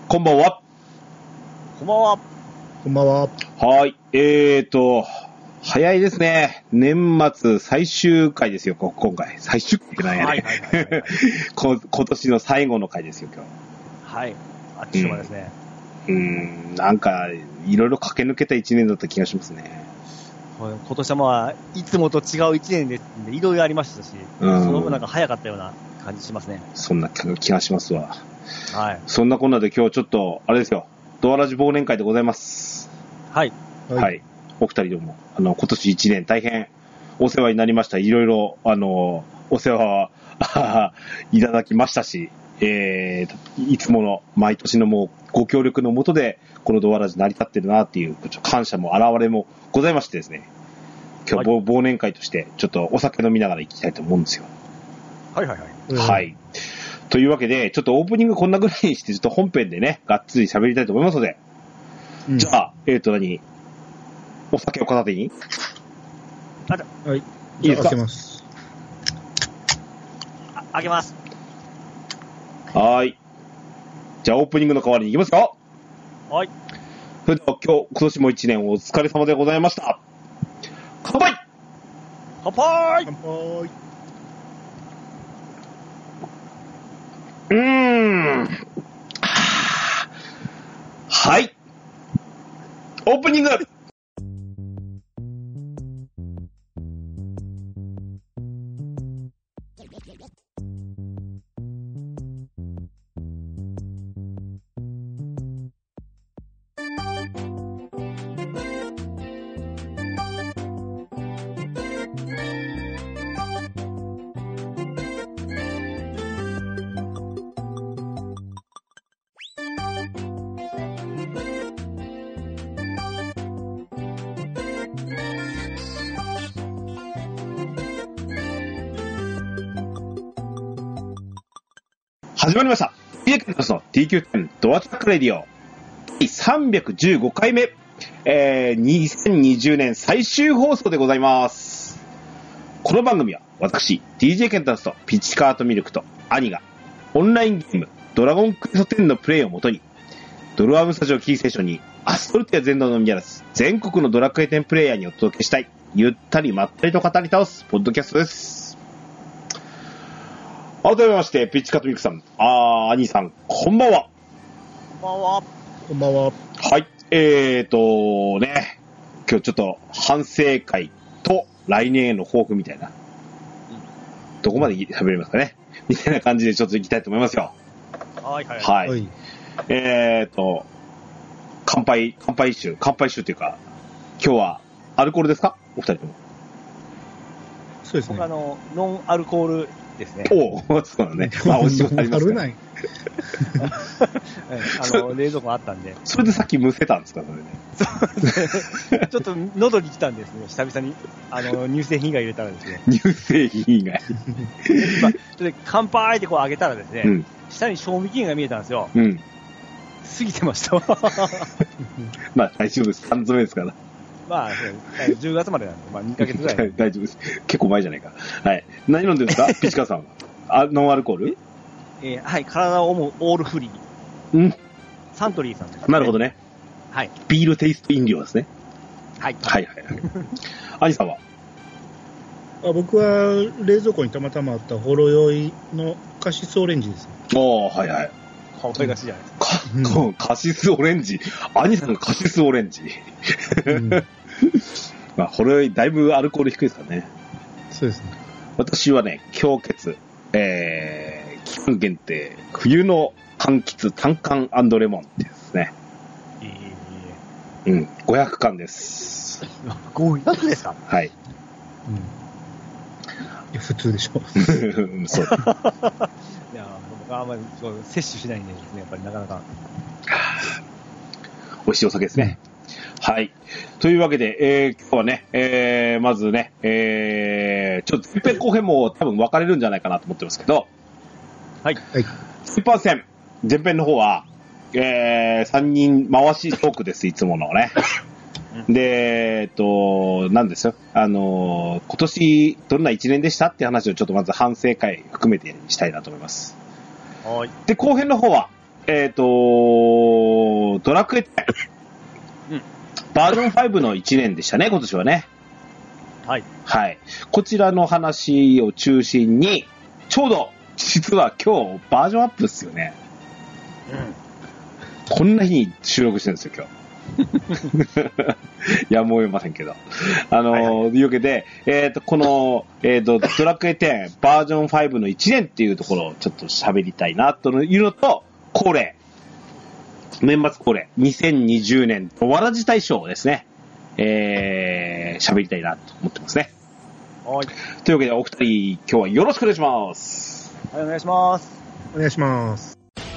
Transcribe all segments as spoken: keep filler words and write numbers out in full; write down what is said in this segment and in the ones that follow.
こんばんは。 こんばんは。 こんばんは。 はい。えーと、早いですね。年末最終回ですよ、今回。最終回ってなんやね。はいはいはいはい、はいこ。今年の最後の回ですよ、今日。はい。あっちゅう間ですね。 うん、うんなんか、いろいろ駆け抜けた一年だった気がしますね。 今年はまあ、いつもと違う一年ですんで、いろいろありましたし、うん、その分なんか早かったような感じしますね。 そんな気がしますわ。 はい。 そんなこんなで今日ちょっと、あれですよ、ドアラジ忘年会でございます。 はい。 はい。はい、お二人とも、あの、今年一年大変お世話になりました。いろいろ、あの、お世話いただきましたし、えー、いつもの毎年のもうご協力のもとで、このドアラジ成り立ってるなっていう感謝も現れもございましてですね、今日、はい、忘年会としてちょっとお酒飲みながら行きたいと思うんですよ。 はいはいはい。 はい。というわけで、ちょっとオープニングこんなぐらいにして、ちょっと本編でね、がっつり喋りたいと思いますので、うん、じゃあ、えっと何お酒を片手にあら、 はい。 いいですか？ 開けます。 あ、開けます。 はーい。じゃあオープニングの代わりに行きますよ。 はい。 それでは今日、今年も一年お疲れ様でございました。乾杯！ 乾杯！ 乾杯！ うーん。はい。オープニング始まりました。ティーキュー の ティーキューテン ドアチャックレディオ第さんびゃくじゅうごかいめ、えー、にせんにじゅうねん最終放送でございます。この番組は私 ディージェー ケンタロスとピチカートミルクと兄がオンラインゲームドラゴンクエストテンのプレイをもとにドルアームスタジオキーステーションにアストルティア全土のみならず全国のドラクエテンプレイヤーにお届けしたいゆったりまったりと語り倒すポッドキャストです。改めまして、ピッチカートミルクさん、あー、兄さん、こんばんは。 こんばんは。 こんばんは。 はい、えーとね、今日ちょっと反省会と来年への抱負みたいな、うん、どこまで喋れますかねみたいな感じでちょっと行きたいと思いますよ。 はいはいはい。はい、えーと、乾杯、乾杯酒、乾杯酒っていうか、今日はアルコールですかお二人とも。 そうですね。 僕あの、ノンアルコールですね。 おお、そうだね。まあ、お仕事ありますね。 ない。 あの、冷蔵庫あったんで。 それでさっきむせたんですか、それね。 そうですね。ちょっと喉に来たんですね。久々に、あの、乳製品以外入れたらですね。 乳製品以外。 まあ、それで乾杯ってこう上げたらですね、うん、下に賞味期限が見えたんですよ。 うん。 過ぎてました。 まあ、大丈夫です。缶詰ですから。 まあ、じゅうがつまでなんで、まあにかげつぐらい。 大丈夫です。結構前じゃないか。はい。何飲んでるんですかピチカさんは。あ、ノンアルコールえー、はい、体を思うオールフリー。うん。 サントリーさんです、ね。 なるほどね。 はい。 ビールテイスト飲料ですね。 はい。 はいはいはい。兄さんはあ僕は冷蔵庫にたまたまあったほろ酔いのカシスオレンジです。 おー、はいはい。 可愛らしいじゃないですか。うん、カシスオレンジ。兄さんがカシスオレンジ。うんまあ、ほろ酔いだいぶアルコール低いですからね。 そうですね。 私はね、氷結、えー、期間限定、冬の柑橘単缶&レモンってですね。 いいうん、ごひゃくかんです。 ごひゃくですか？ はい。うん、いや普通でしょ。 そう。 いや、僕はあんまりそう摂取しないんでですね、やっぱりなかなか。 美味しいお酒ですね。うん、はい。というわけで、えー、今日はね、えー、まずね、えー、ちょっと前編後編も多分分かれるんじゃないかなと思ってますけど、 はい。 はい。 スーパー戦、前編の方は、えー、さんにん回しトークです、いつものね。で、えっと、なんですよ。あの、今年どんな一年でしたって話をちょっとまず反省会含めてしたいなと思います。 はい。 で、後編の方は、 えっ、ー、と、ドラクエテン、うん、バージョンファイブのいちねんでしたね、今年はね。 はい。 はい。こちらの話を中心に、ちょうど、実は今日、バージョンアップですよね。うん。こんな日に収録してるんですよ、今日。やむを得ませんけど。あのー、はいはい、というわけで、えっ、ー、と、この、えっ、ー、と、ドラクエテンバージョンファイブのいちねんっていうところをちょっと喋りたいなというのと、恒例。年末恒例。にせんにじゅうねんわらじ大賞ですね。えー、喋りたいなと思ってますね。 はい。 というわけで、お二人、今日はよろしくお願いします。 はい、お願いします。 お願いします。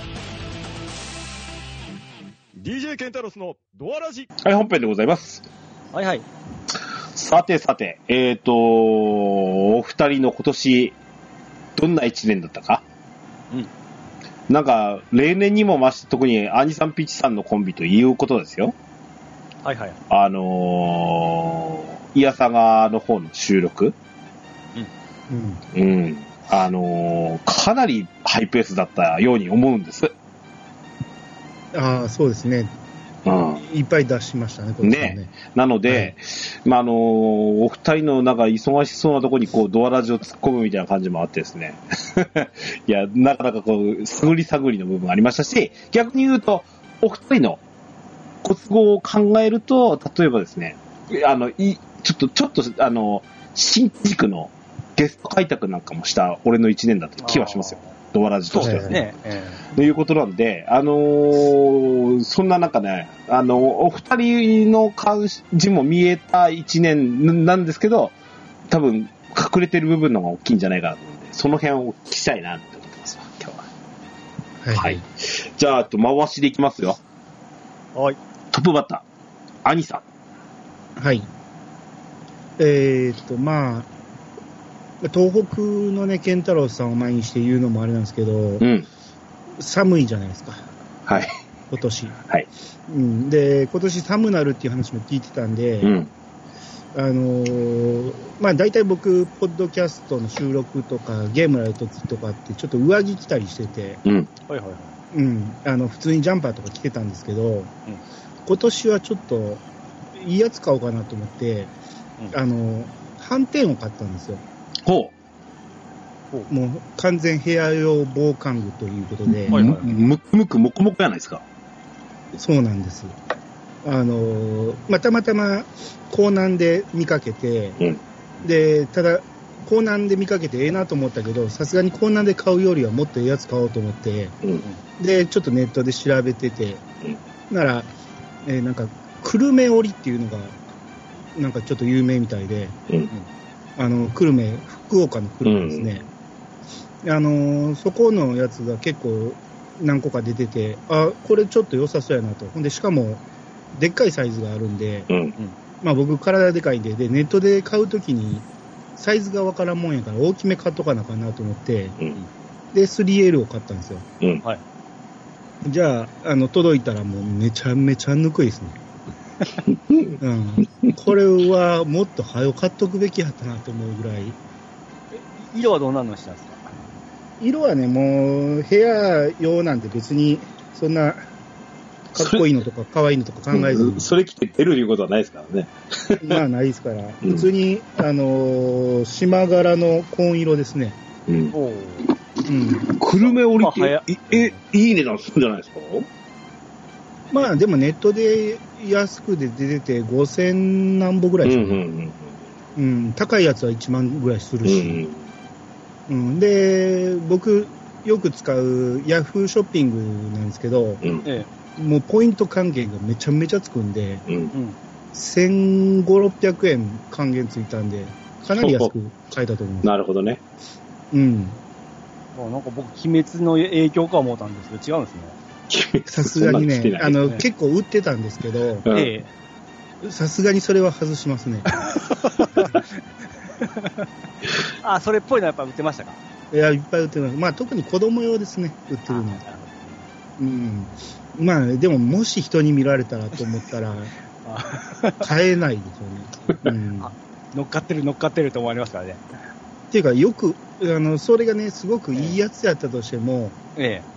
ディージェー ケンタロスのドアラジ。 はい、本編でございます。 はいはい。 さてさて、えっ、ー、と、お二人の今年、どんな一年だったか？うん。なんか、例年にも増して、特にアニさんピチさんのコンビということですよ。 はいはい。 あのー、イヤサガの方の収録。うん。うん。あのー、かなりハイペースだったように思うんです。 ああ、そうですね。うん。いっぱい出しましたね、これね。 ね。なので、はい、まあ、あのー、お二人のなんか忙しそうなところにこう、ドアラジを突っ込むみたいな感じもあってですね。いや、なかなかこう、探り探りの部分ありましたし、逆に言うと、お二人のご都合を考えると、例えばですね、あの、い、ちょっと、ちょっと、あの、新軸のゲスト開拓なんかもした俺の一年だと気はしますよ。ドアラジとしてはね。ということなんで、あのー、そんな中ね、あの、お二人の感じも見えた一年なんですけど、多分、隠れてる部分の方が大きいんじゃないかなと思うんで、その辺をお聞きしたいなと思ってますわ、今日は。はい。はい。じゃあ、と回しでいきますよ。 はい。 トップバッター、兄さん。はい。えーっと、まあ、東北のね、健太郎さんを前にして言うのもあれなんですけど、うん、寒いじゃないですか。 はい。 今年。 はい。 うん。で、今年寒なるっていう話も聞いてたんで、うん、あのー、まあ大体僕、ポッドキャストの収録とか、ゲームやるときとかって、ちょっと上着着たりしてて、うん。はいはいはい。うん。あの、普通にジャンパーとか着てたんですけど、うん、今年はちょっと、いいやつ買おうかなと思って、うん、あの、斑点を買ったんですよ。 ほう。もう完全部屋用防寒具ということで。 はいはい、むくむくもこもこじゃないですか。 そうなんです。あの、まあ、たまたま港南で見かけて、うん、で、ただ、港南で見かけてええなと思ったけど、さすがに港南で買うよりはもっとええやつ買おうと思って、うん、で、ちょっとネットで調べてて、うん、なら、えー、なんか、久留米織っていうのが、なんかちょっと有名みたいで、うんあの、久留米、福岡の久留米ですね。うん、あの、そこのやつが結構何個か出てて、あ、これちょっと良さそうやなと。ほんで、しかも、でっかいサイズがあるんで、うん、まあ僕、体でかいんで、で、ネットで買うときに、サイズがわからんもんやから、大きめ買っとかなあかんなと思って、うん、で、スリーエル を買ったんですよ。うん、はい。じゃあ、あの、届いたらもうめちゃめちゃぬくいですね。うん、これはもっと早く買っとくべきやったなと思うぐらい。 色はどんなのしたんですか？ 色はね、もう部屋用なんて別にそんなかっこいいのとか可愛いのとか考えずに。 それ着て出るいうことはないですからね。 まあないですから。うん、普通に、あのー、島柄の紺色ですね。うん。おうん。久留米織って、まあ、え、いい値段するんじゃないですか？ まあでもネットで安くで出ててごせんなんぼぐらいでしょ、うんうんうんうん、高いやつはいちまんぐらいするし、うんうん、で僕よく使うヤフーショッピングなんですけど、うん、もうポイント還元がめちゃめちゃつくんで、うん、せんごひゃくろっぴゃくえん還元ついたんでかなり安く買えたと思います。 なるほどね。 うん。 なんか僕鬼滅の影響か思ったんですけど違うんですね。 さすがにね、あの、結構売ってたんですけど、さすがにそれは外しますね。 あ、それっぽいのはやっぱ売ってましたか？ いや、いっぱい売ってます。まあ、特に子供用ですね、売ってるの。うん。まあ、でも、もし人に見られたらと思ったら、買えないですよね。うん、 乗っかってる乗っかってると思われますからね。 っていうか、よく、あの、それがね、すごくいいやつやったとしても、ええ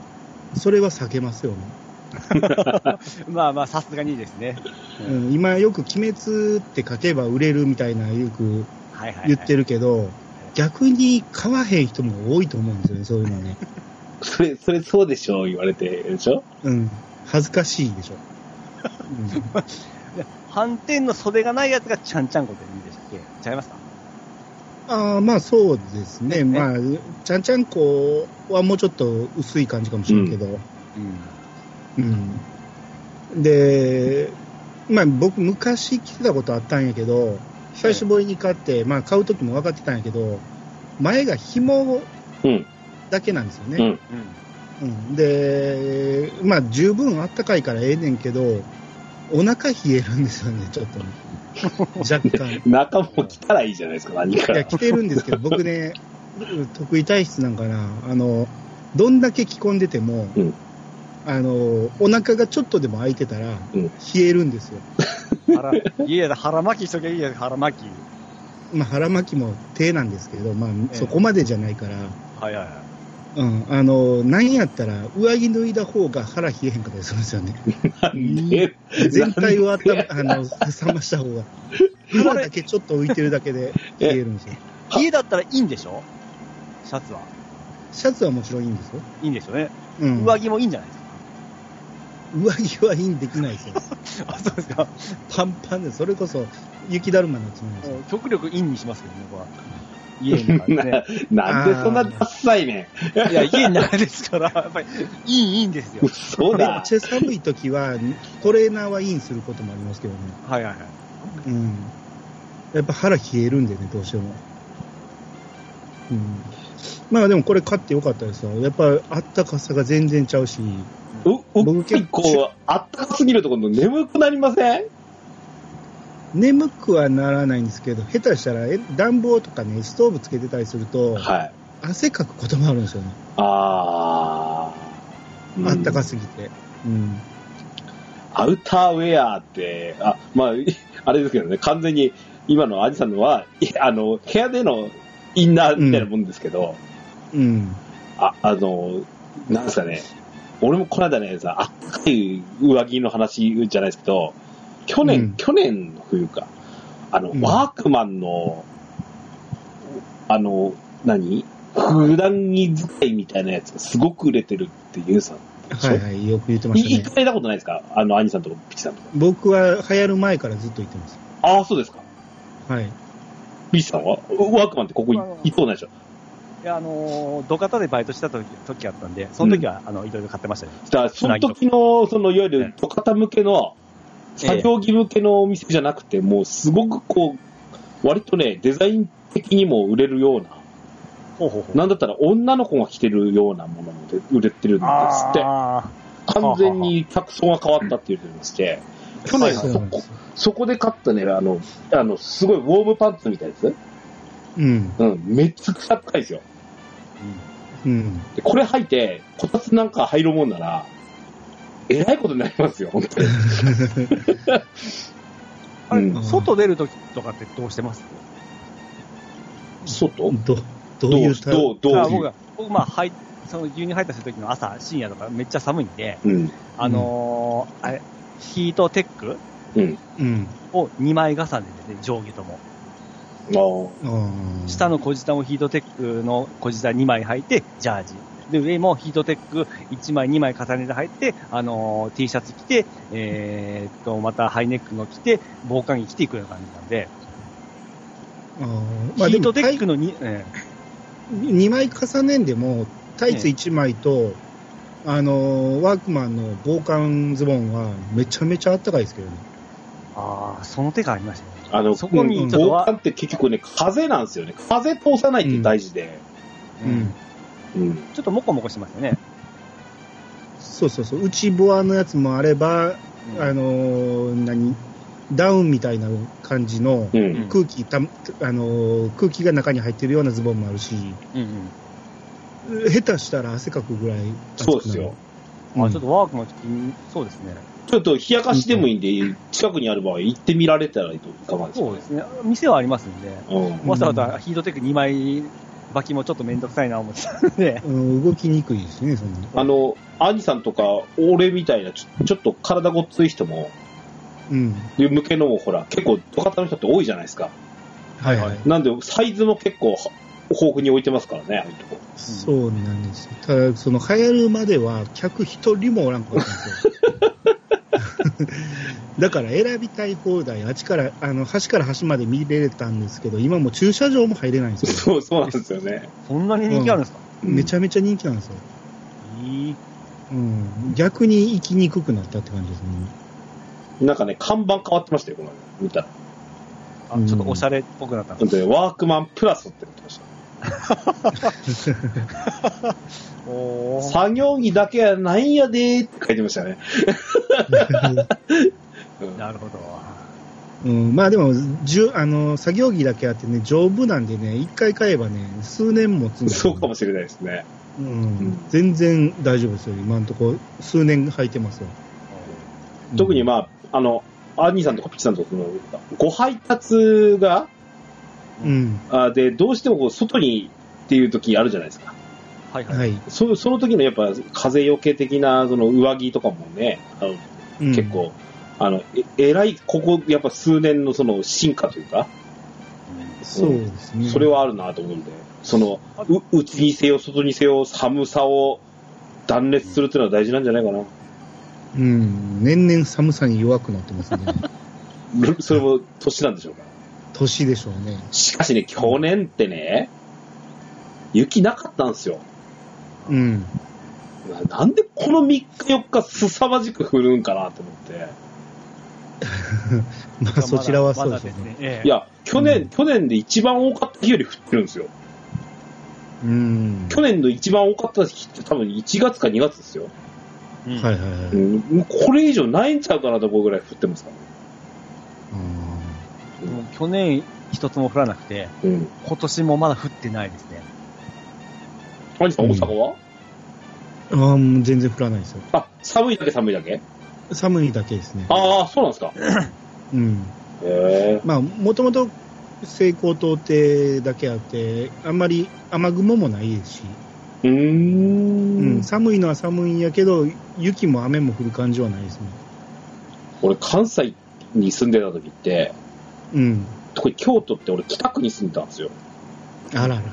それは避けますよね。 まあまあ、さすがにですね。 うん、今よく鬼滅って書けば売れるみたいなよく言ってるけど、はいはいはい、逆に買わへん人も多いと思うんですよね、そういうのね。 それ、それそうでしょ言われてるでしょ。 うん。恥ずかしいでしょ。 うん、反転の袖がないやつがちゃんちゃんこでいいんでしたっけ？違いますか？ ああ、まあそうですね。まあ、ちゃんちゃんこはもうちょっと薄い感じかもしれんけど。うん。うん。で、まあ僕昔来てたことあったんやけど、最初ボイに買って、まあ買うときも分かってたんやけど、前が紐だけなんですよね。うん。うん、で、まあ十分あったかいからええねんけど、お腹冷えるんですよね、ちょっとね。若干。 中も着たらいいじゃないですか、何か。 いや、着てるんですけど、僕ね、得意体質なんかな、あの、どんだけ着込んでても、うん、あの、お腹がちょっとでも空いてたら、うん、冷えるんですよ。 いや、腹巻きしときゃいいや、腹巻き。 まあ、腹巻きも手なんですけど、まあ、ええ、そこまでじゃないから。 はいはいはい。 うん、あの、何やったら、上着脱いだ方が腹冷えへんかったりするんですよね。 なんで全体をあっため、あの、冷ました方が。腹だけちょっと浮いてるだけで冷えるんですよ。 家だったらいいんでしょ？シャツは。 シャツはもちろんいいんですよ。 いいんですよね。うん。上着もいいんじゃないですか？上着はインできないですよ。 あ、そうですか。 パンパンで、それこそ雪だるまになっちゃうんですよ。 極力インにしますけどね、僕は。家の中でね。 な, なんでそんなダッサいねん。 いや、家の中ですから、やっぱり、イン、インですよ。 そうだ。 めっちゃ寒い時は、トレーナーはインすることもありますけどね。 はいはいはい。 うん。やっぱ腹冷えるんでね、どうしても。うん。まあでもこれ買ってよかったですよ。やっぱあったかさが全然ちゃうし。 う、僕結構あったかすぎるところ眠くなりません？ 眠くはならないんですけど、下手したら暖房とかね、ストーブつけてたりすると、はい、汗かくこともあるんですよね。 あー、うん、あったかすぎて。うん。 アウターウェアって、あ、まあ、あれですけどね、完全に今のアジさんのは、あの、部屋でのインナーみたいなもんですけど、 うん。うん、 あ、あの、なんですかね、俺もこの間ね、さ、あったかい上着の話じゃないですけど、去年、うん、去年の冬か、あの、うん、ワークマンの、あの、何普段着使いみたいなやつがすごく売れてるっていうさ。 はいはい、よく言ってましたね。 一回行ったことないですか？あの、アニさんとかピチさんとか。 僕は流行る前からずっと言ってます。 ああ、そうですか。 はい。 ピチさんはワークマンってここ行ったないでしょ？ いや、あのー、土方でバイトした時、時あったんで、その時は、うん、あの、いろいろ買ってましたね。 だからその時の、その、いわゆる土方向けの、作業着向けのお店じゃなくて、もうすごくこう、割とね、デザイン的にも売れるような、ほうほうほう、なんだったら女の子が着てるようなものも売れてるんですって。完全に客層が変わったって言ってまして、去年そこ、そこで買ったね、あの、あの、すごいウォームパンツみたいなやつ。 うん。 うん、めっちゃくちゃ高いですよ。 うん。 でこれ履いて、こたつなんか入るもんなら、えらいことになりますよ、本当に。 あれ、うん、外出るときとかってどうしてます？ 外ど、どういうタイプ？ どう、どう、どう僕が、僕、まあ、はい、その牛乳入ったするときの朝、深夜とかめっちゃ寒いんで、 うん、 あのー、あれ、ヒートテック、 うん、 をにまい重ねですね、上下とも。下の小舌もヒートテックの小舌にまい履いて、ジャージ。で、上もヒートテックいちまい、にまい重ねて履いて、あのー、T シャツ着て、えー、っと、またハイネックの着て、防寒着着ていくような感じなんで、 あまあ、 ヒートテックの に,、 えー、にまい重ねんでも、タイツいちまいと、えー、あのー、ワークマンの防寒ズボンはめちゃめちゃあったかいですけどね。 ああ、その手がありましたね。 あの、そこにちょっと防寒って結局ね、風なんですよね。風通さないって大事で。 うん。うんうん、ちょっとモコモコしてますよね。 そうそうそう。内ボアのやつもあれば、うん、あのー、何ダウンみたいな感じの空気、うん、たあのー、空気が中に入ってるようなズボンもあるし、うんうん、下手したら汗かくぐらい暑くなる。 そうですよ。 うん、あ、ちょっとワークもそうですね。 ちょっと冷やかしでもいいんで、うん、近くにある場合行ってみられたらいかがですか？ そうですね。店はありますんで、うん、わざわざヒートテックにまいバキもちょっとめんどくさいな思ってたので。 うん、動きにくいですね、そんな。 あの、アニさんとか、俺みたいなちょ、ちょっと体ごっつい人も、 うん。 向けのもほら、結構、土方の人って多いじゃないですか。 はいはい。 なんで、サイズも結構、豊富に置いてますからね、ああいうとこ。 そうなんですよ。ただ、その、流行るまでは、客一人もおらんかったんですよ。だから選びたい放題、あっちから、あの、端から端まで見れたんですけど、今もう駐車場も入れないんですよ。 そう、そうなんですよね。 そんなに人気あるんですか？ うん、めちゃめちゃ人気なんですよ。 いい。 うん。逆に行きにくくなったって感じですね。 なんかね、看板変わってましたよ、この間見たら。 あ、ちょっとおしゃれっぽくなったんですか？ 本当にワークマンプラスって言ってました。 おー。 作業着だけやないんやでーって書いてましたね。 なるほど。 うん、まあでも、じゅあの作業着だけあってね、丈夫なんでね、一回買えばね、数年持つんですよ、 そうかもしれないですね。 うん。 うん、 全然大丈夫ですよ、今のところ、数年履いてますよ。 特にまあ、あの、アニーさんとかピッチさんとかの、ご配達が、 うん。 あで、どうしてもこう外にっていう時あるじゃないですか。 はいはい。 はい。 そ, その時のやっぱ風よけ的なその上着とかもね、あのうん、 結構、あの、え、えらい、ここ、やっぱ数年のその進化というか、 そうですね。 それはあるなと思うんで、その、う、内にせよ、外にせよ、寒さを断熱するっていうのは大事なんじゃないかな。 うん。年々寒さに弱くなってますね。 それも年なんでしょうか。 年でしょうね。 しかしね、去年ってね、雪なかったんですよ。 うん。 な, なんでこのみっかよっか凄まじく降るんかなと思って。 まあそちらはそうですね。 まだですね、ええ、 いや、去年、 うん、 去年で一番多かった日より降ってるんですよ。 うん。 去年の一番多かった日って多分いちがつかにがつですよ。 うん、 はいはいはい。 うん、これ以上ないんちゃうかなと思うぐらい降ってますからね。 うん、もう去年一つも降らなくて、うん、今年もまだ降ってないですね。 アニさん、大阪は、 うん、ああ、もう全然降らないですよ。 あ、寒いだけ寒いだけ寒いだけですね。 ああ、そうなんですか。 うん。 へえ。 まあ、もともと西高東低だけあって、あんまり雨雲もないですし。 うーん。 うん、寒いのは寒いんやけど、雪も雨も降る感じはないですね。俺、 関西に住んでた時って、 うん。 特に京都って俺北区に住んでたんですよ。 あらあら。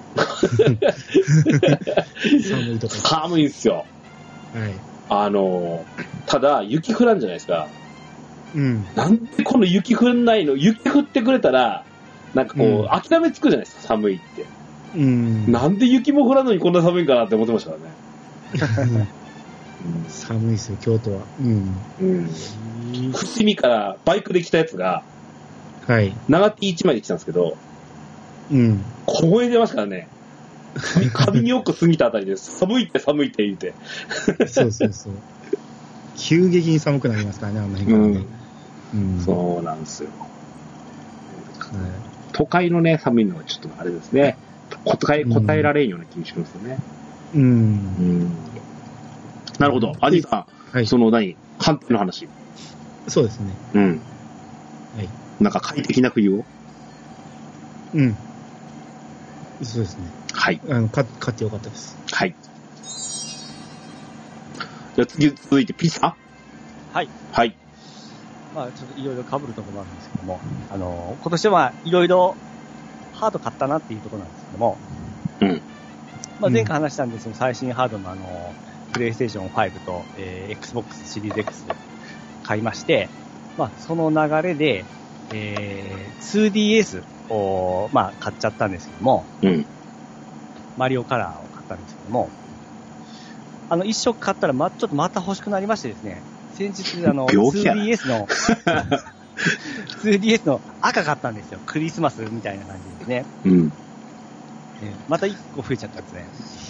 寒いとこ。 寒いんですよ。 はい。 あの、ただ、雪降らんじゃないですか。 うん。 なんでこの雪降んないの？雪降ってくれたら、なんかこう、うん、諦めつくじゃないですか、寒いって。 うん。 なんで雪も降らんのにこんな寒いんかなって思ってましたからね。 うん、寒いですよ、京都は。うん。 うん。伏見からバイクで来たやつが、 はい。 長 T いちまいで来たんですけど、 うん。 凍えてましたからね。髪によく過ぎたあたりで、寒いって寒いって言うて。 そうそうそう。急激に寒くなりますからね、あの辺からね。 うんうん、そうなんですよ。 はい、 都会のね、寒いのはちょっとあれですね。答え、答えられんような気がしますよね。 うん。うんうんなるほど。アニさん、はい、その何判定の話。 そうですね。 うん。 はい。 なんか快適な冬をうん。そうですね。 はい。 あの、か、買ってよかったです。 はい。じゃあ次、続いて、ピッツァはい。 はい。 まあ、ちょっといろいろ被るところもあるんですけども、あの、今年はいろいろハード買ったなっていうところなんですけども、 うん。 まあ前回話したんですけど、最新ハードのあの、プレイステーションファイブと、えー、Xbox シリーズ X 買いまして、まあその流れで、えー、ツーディーエス を、まあ買っちゃったんですけども、 うん。 マリオカラーを買ったんですけども、あの一色買ったらま、ちょっとまた欲しくなりましてですね、先日あの、ツーディーエス の、ツーディーエス の赤買ったんですよ。クリスマスみたいな感じですね。 うん。 えー、またいっこ増えちゃったんですね。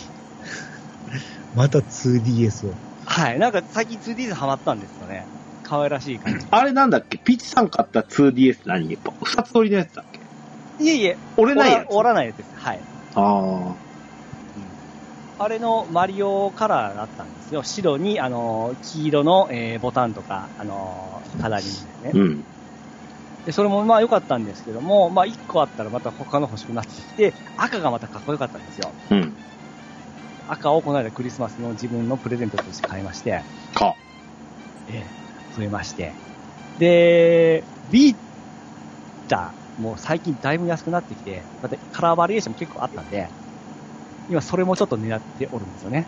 また ツーディーエス を。 はい。なんか最近 ツーディーエス ハマったんですよね。可愛らしい感じ。 あれなんだっけピッチさん買った ツーディーエス 何二つ折りのやつだっけいえいえ。 折れないやつ折らないやつです。はい。 ああ、うん。 あれのマリオカラーだったんですよ。白に、あの、黄色の、えー、ボタンとか、あの、カラーリングですね。 うん。 で、それもまあ良かったんですけども、まあいっこあったらまた他の欲しくなってきて、赤がまたかっこよかったんですよ。 うん。 赤をこの間クリスマスの自分のプレゼントとして買いまして、 か。 ええ、増えまして。で、ビータも最近だいぶ安くなってきて、またカラーバリエーションも結構あったんで、今それもちょっと狙っておるんですよね。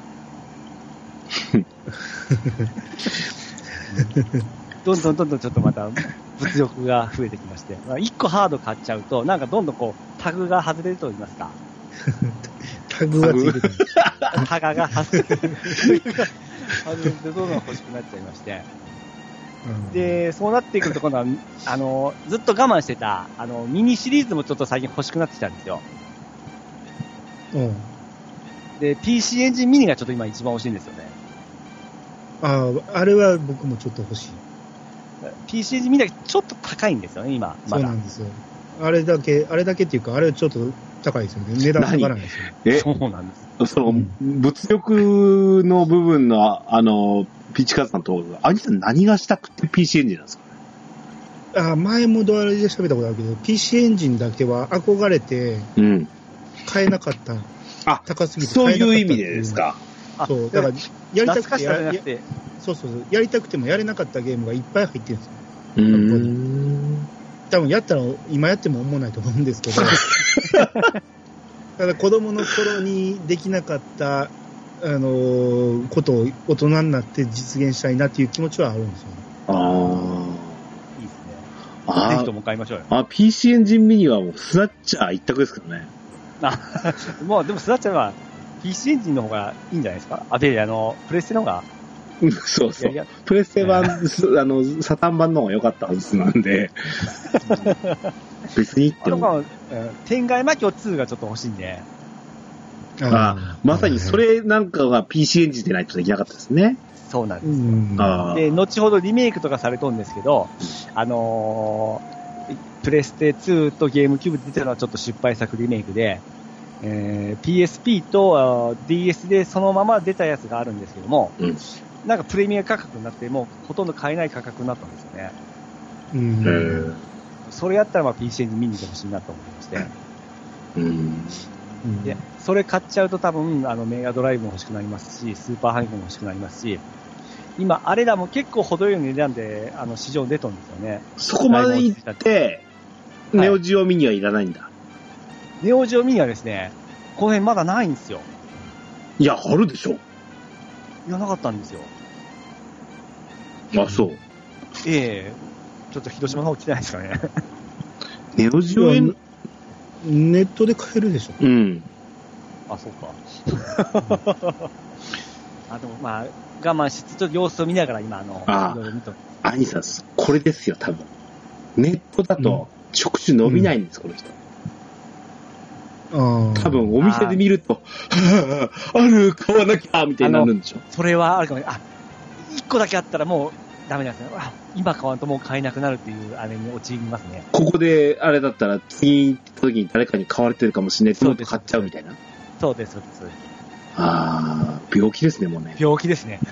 どんどんどんどんちょっとまた物欲が増えてきまして、いっこハード買っちゃうと、なんかどんどんこうタグが外れると言いますか。 タグがついてる。 タガが外れて、外れてどんどん欲しくなっちゃいまして。うん、で、そうなってくると今度は、あの、ずっと我慢してた、あの、ミニシリーズもちょっと最近欲しくなってきたんですよ。 うん。 で、ピーシー エンジンミニがちょっと今一番欲しいんですよね。 ああ、あれは僕もちょっと欲しい。 ピーシー エンジンミニだけちょっと高いんですよね、今。まだ。 そうなんですよ。あれだけ、あれだけっていうか、あれちょっと高いですよね。値段上がらないですよね。 え、 そうなんです。 その、うん、物欲の部分の、あの、ピッチカズさんと、アニさん何がしたくて ピーシー エンジンなんですか？ あ、前もドアレで喋ったことあるけど、ピーシー エンジンだけは憧れて、買えなかった。うん、 あ、高すぎて買えなかった。そういう意味でですか？ そう、だから、やりたくてや、やそうそうそう、やりたくてもやれなかったゲームがいっぱい入ってるんですよ。うーん。多分やったら、今やっても思わないと思うんですけど、ただ子供の頃にできなかった、あのー、ことを大人になって実現したいなっていう気持ちはあるんですよね。 ああ。 いいですね。ああ。ぜひとも買いましょうよ。 あ、ピーシー エンジンミニはもうスナッチャー一択ですからね。 あ、もうでもスナッチャーは ピーシー エンジンの方がいいんじゃないですか？あ、で、あの、プレステの方が。 そうそう。プレステ版、あの、サタン版の方が良かったはずなんで。別にっても。 あの、天外魔境ツーがちょっと欲しいんで。 ああ、まさにそれなんかが ピーシー エンジンでないとできなかったですね。 そうなんですよ。あで、後ほどリメイクとかされとるんですけど、あのー、プレステツーとゲームキューブで出てるのはちょっと失敗作リメイクで、えー、ピーエスピー と ディーエス でそのまま出たやつがあるんですけども、うん、なんかプレミア価格になってもうほとんど買えない価格になったんですよね。うん、それやったらまあ ピーシー エンジン見に行ってほしいなと思いまして。うんで、それ買っちゃうと多分、あの、メガドライブも欲しくなりますし、スーパーハイブも欲しくなりますし、今、あれらも結構程よい値段で、あの、市場に出とるんですよね。 そこまで行って、ネオジオミニはいらないんだ。 ネオジオミニはですね、この辺まだないんですよ。 いや、あるでしょ。 いや、なかったんですよ。 あ、そう。 ええー、ちょっと広島の方来てないですかね。 ネオジオミニネットで買えるでしょ。 うん。 あ、そうか。あ、でもまあ、我慢しつつ、様子を見ながら今、あの、 ああ、アニさん、これですよ、多分。ネットだと、触手伸びないんです、うん、この人。ああ。多分、お店で見ると、あ, ある、買わなきゃ、みたいになるんでしょ。 それはあるかもしれない。あ、一個だけあったらもう、ダメなんですね。今買わんともう買えなくなるっていうあれに陥りますね。 ここであれだったら次行った時に誰かに買われてるかもしれないって思って買っちゃうみたいな。 そうです、そうです。 ああ、病気ですね、もうね。 病気ですね。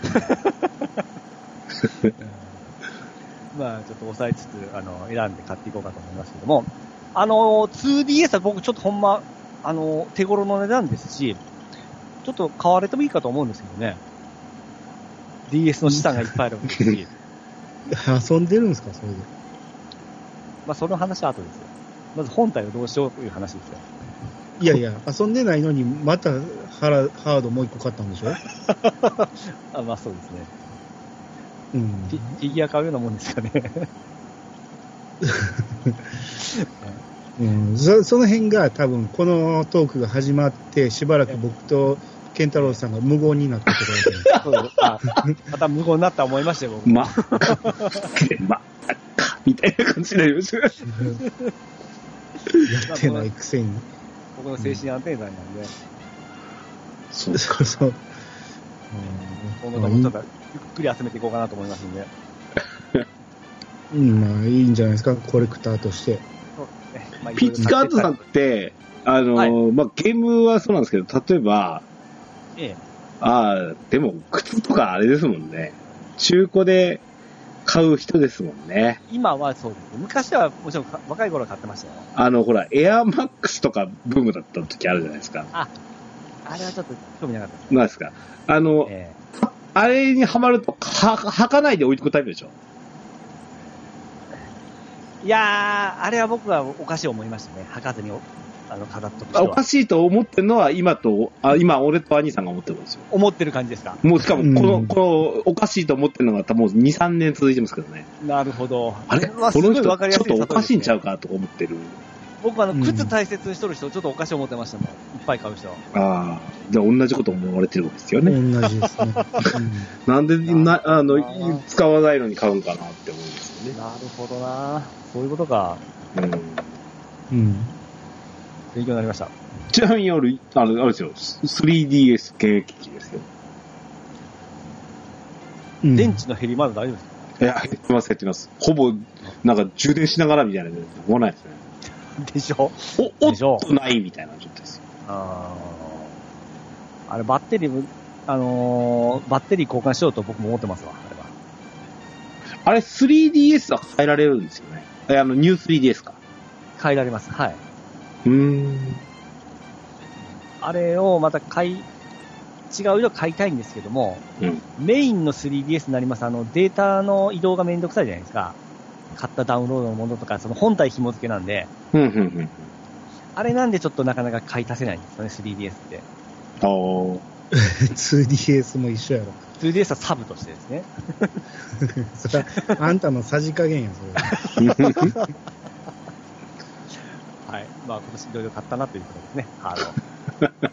うん、まあちょっと抑えつつあの選んで買っていこうかと思いますけども、あの ツーディーエス は僕ちょっとほんまあの手頃の値段ですし、ちょっと買われてもいいかと思うんですけどね。ディーエス の資産がいっぱいあるわけですし。 遊んでるんですか、それで。 まあ、その話は後ですよ。まず本体をどうしようという話ですよ。 いやいや、遊んでないのに、またハラハードもう一個買ったんでしょあ、まあそうですね。 うん。 フィギュア買うようなもんですかね。 うん、そ, その辺が多分、このトークが始まって、しばらく僕と、健太郎さんが無言になったところで。 あ、また無言になった思いましたよ、僕。 ま、ま、みたいな感じになりました。やってないくせに。 僕の精神安定剤なんで。 そうそうそう。 今後ともちょっとゆっくり集めていこうかなと思いますんで。 うん、まあいいんじゃないですか、コレクターとして。 まあ、ピッチカートさんって、あの、はい、まあゲームはそうなんですけど、例えば、 ええ、 ああ、でも、靴とかあれですもんね。中古で、 買う人ですもんね。 今はそうです。昔はもちろん若い頃は買ってましたよ。 あの、ほら、エアマックスとかブームだった時あるじゃないですか。 あ、あれはちょっと興味なかったです。 なんですか。あの、 えあれにはまると、は、履かないで置いとくタイプでしょ。 ー、いやー、あれは僕はおかしい思いましたね。履かずにあの飾っとく人は。 おかしいと思ってるのは、今と、あ今、俺と兄さんが思ってるんですよ。 思ってる感じですか。 もう、しかも、この、 うんこの、おかしいと思ってるのが、もうに、さんねん続いてますけどね。 なるほど。 あれはすごいこの人、 わかりやすいちょっとおかしいんちゃうか。 かとか思ってる。 僕はあの、 うん靴大切にしとる人、ちょっとおかしい思ってましたもん。いっぱい買う人。 ああ、じゃあ同じこと思われてるんですよね。 同じですね。 なんで、な、あのあー、 使わないのに買うんかなって思うんですよね。 なるほどな。そういうことか。 うん。 うん。うん。 勉強になりました。 ちなみに俺、あの、あれですよ、スリーディーエス 現役機ですよ。 うん電池の減りまだ大丈夫ですか？ いや、減ってます、減ってます。ほぼ、なんか充電しながらみたいなの思わないですね。 でしょ。 お、おでしょっとないみたいな状態ですよ。 あーあれ、バッテリー、あのーバッテリー交換しようと僕も思ってますわ、あれは。 あれ、スリーディーエス は変えられるんですよね。え、あの、ニュー スリーディーエス か。 変えられます。はい。 うーん。 あれをまた買い、違う色買いたいんですけども、 うん。 メインの スリーディーエス になります。あの、データの移動がめんどくさいじゃないですか。買ったダウンロードのものとか、その本体紐付けなんで、 うん、うん、うん。 あれなんでちょっとなかなか買い足せないんですよね、スリーディーエス って。 あー。 ツーディーエス も一緒やろ。 スリーディーエス はサブとしてですね。 それは、あんたのさじ加減や、それは。 はい。まあ今年いろいろ買ったなということですね、ハード。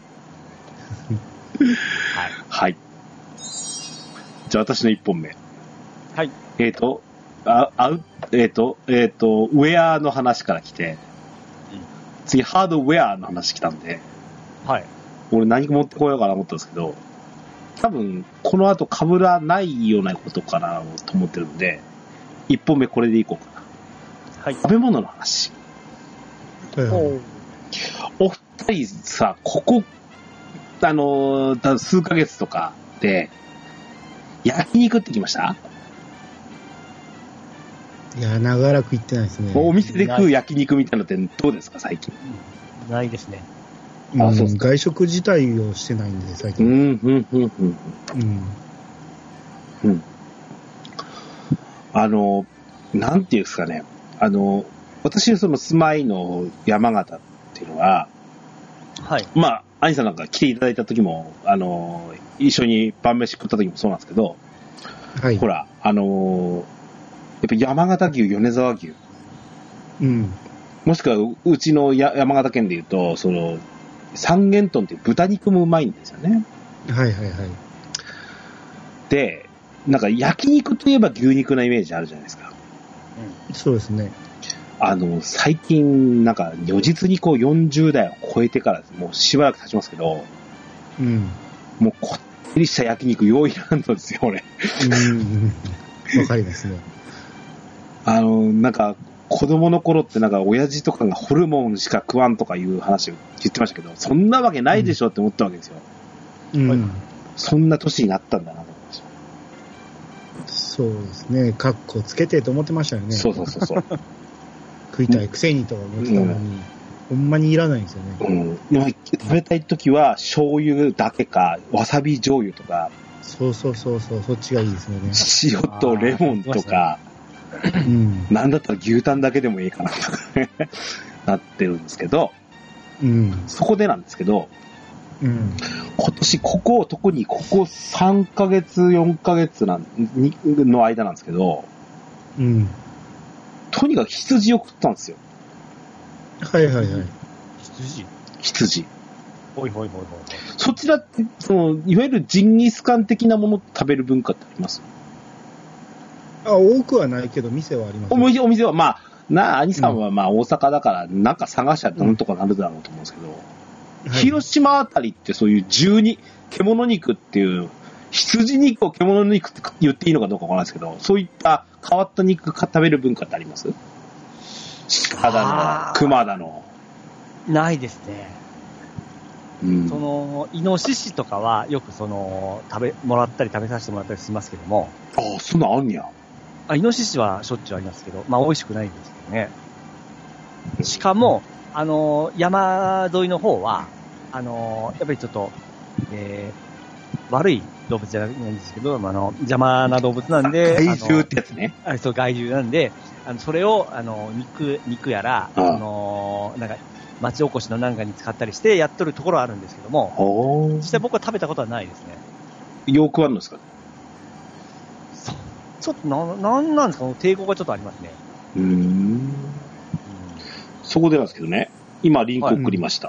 はい。 はい。じゃあ私の一本目。 はい。 えっ、ー、と、あ、あう、えっ、ー、と、えっ、ー、と、ウェアの話から来て、次ハードウェアの話来たんで、 はい。 俺何持ってこようかなと思ったんですけど、多分この後被らないようなことかなと思ってるんで、一本目これでいこうかな。 はい。 食べ物の話。 はいはいおお二人さ、ここ、あのー、数ヶ月とかで、焼肉ってきました？ いや、長らく行ってないですね。 お店で食う焼肉みたいなのってどうですか、最近？ ないですね。 うんあそうっすか外食自体をしてないんで、最う近。 ん、うん、うん、うん。 うん。 うん。あの、なんていうんですかね。あの、私その住まいの山形っていうのは、 はい。 まあ、兄さんなんか来ていただいた時も、あの、一緒に晩飯食った時もそうなんですけど、 はい。 ほら、あの、やっぱ山形牛、米沢牛、 うん。 もしくはううちのや山形県で言うと、その、三元豚っていう豚肉もうまいんですよね。 はいはいはい。 で、なんか焼肉といえば牛肉なイメージあるじゃないですか。 そうですね。 あの、最近、なんか、如実にこうよんじゅう代を超えてから、もうしばらく経ちますけど、 うん。 もうこってりした焼肉用意なんですよ、俺。 うん。わかりますね。 あの、なんか、子供の頃ってなんか、親父とかがホルモンしか食わんとかいう話を言ってましたけど、そんなわけないでしょって思ったわけですよ。 うん。 そんな年になったんだなと思いました。 そうですね。カッコつけてと思ってましたよね。 そうそうそうそう。 食いたいくせにと思ってたのに、ほんまにいらないんですよね。 うん。今食べたいときは、醤油だけか、わさび醤油とか、 そうそうそうそう、そっちがいいですよね。 塩とレモンとか、 うん。 なんだったら牛タンだけでもいいかなとかね、なってるんですけど、 うん。 そこでなんですけど、 うん。 今年ここ、特にここさんかげつ、よんかげつなんにの間なんですけど、 うん。 とにかく羊を食ったんですよ。 はいはいはい。 羊。 羊。 ほいほいほいほい。 そちらって、その、いわゆるジンギスカン的なものを食べる文化ってあります？ あ、多くはないけど、店はあります、 お店お店は、まあ、なあ、兄さんはまあ大阪だから、なんか探しちゃなんとかなるだろうと思うんですけど、 はい、 広島あたりってそういう獣に、獣肉っていう、羊肉を獣肉って言っていいのかどうかわからないですけど、そういった変わった肉か食べる文化ってあります？鹿だの、熊だの。 ないですね。 うん、 その、イノシシとかはよくその、食べ、もらったり食べさせてもらったりしますけども。 ああ、そんなんあんや。 あ、イノシシはしょっちゅうありますけど、まあ美味しくないんですけどね。しかも、あのー、山沿いの方は、あのー、やっぱりちょっと、えー、悪い動物じゃないんですけど、あの、邪魔な動物なんで、 害獣ってやつね。 あの、そう、害獣なんで、あの、それを、あの、肉、肉やら、あのー、なんか、町おこしのなんかに使ったりしてやっとるところはあるんですけども、実際僕は食べたことはないですね。 よくあるんですか？ ちょっとな、なんなんですか、抵抗がちょっとありますね。 うーん。うん、そこでなんですけどね、今リンク送りました。はい、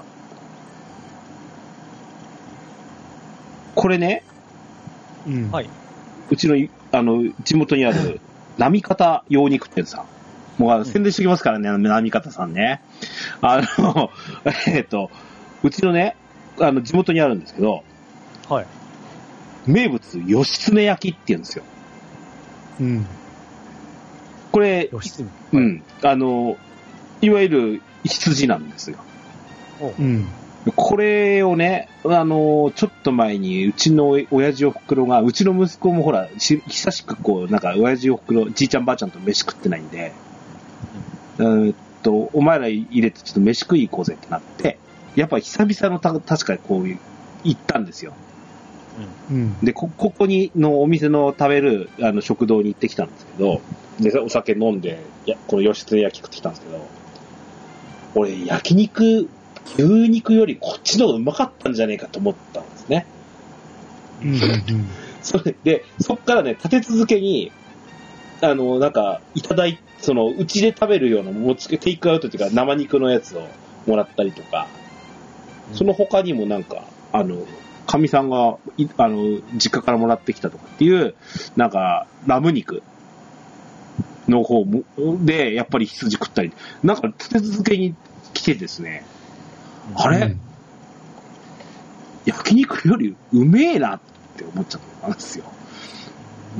これね、 うん、はい。 うちの、あの、地元にある、波方洋肉店さん。もう宣伝してきますからね、波方さんね。あの、えっと、うちのね、あの、地元にあるんですけど、 はい。 名物、義経焼きって言うんですよ。 うん。 これ、 義経、 うん。あの、いわゆる羊なんですよ。 うん。 これをね、あの、ちょっと前に、うちの親父おふくろが、うちの息子もほら、し久しくこう、なんか、親父おふくろ、じいちゃんばあちゃんと飯食ってないんで、うーんと、お前ら入れてちょっと飯食い行こうぜってなって、やっぱ久々のた、確かにこういう、行ったんですよ。 うん。で、 こ、ここに、のお店の食べる、あの、食堂に行ってきたんですけど、で、お酒飲んで、いや、この義経焼き食ってきたんですけど、俺、焼肉、牛肉よりこっちの方がうまかったんじゃねえかと思ったんですね。 うんうんうん、 それで、そっからね、立て続けに、あの、なんか、いただい、その、うちで食べるような持ち、テイクアウトっていうか、生肉のやつをもらったりとか、その他にもなんか、あの、かみさんが、いあの、実家からもらってきたとかっていう、なんか、ラム肉の方も、で、やっぱり羊食ったり、なんか立て続けに来てですね、あれ、うん、焼肉よりうめえなって思っちゃったんですよ。 うん。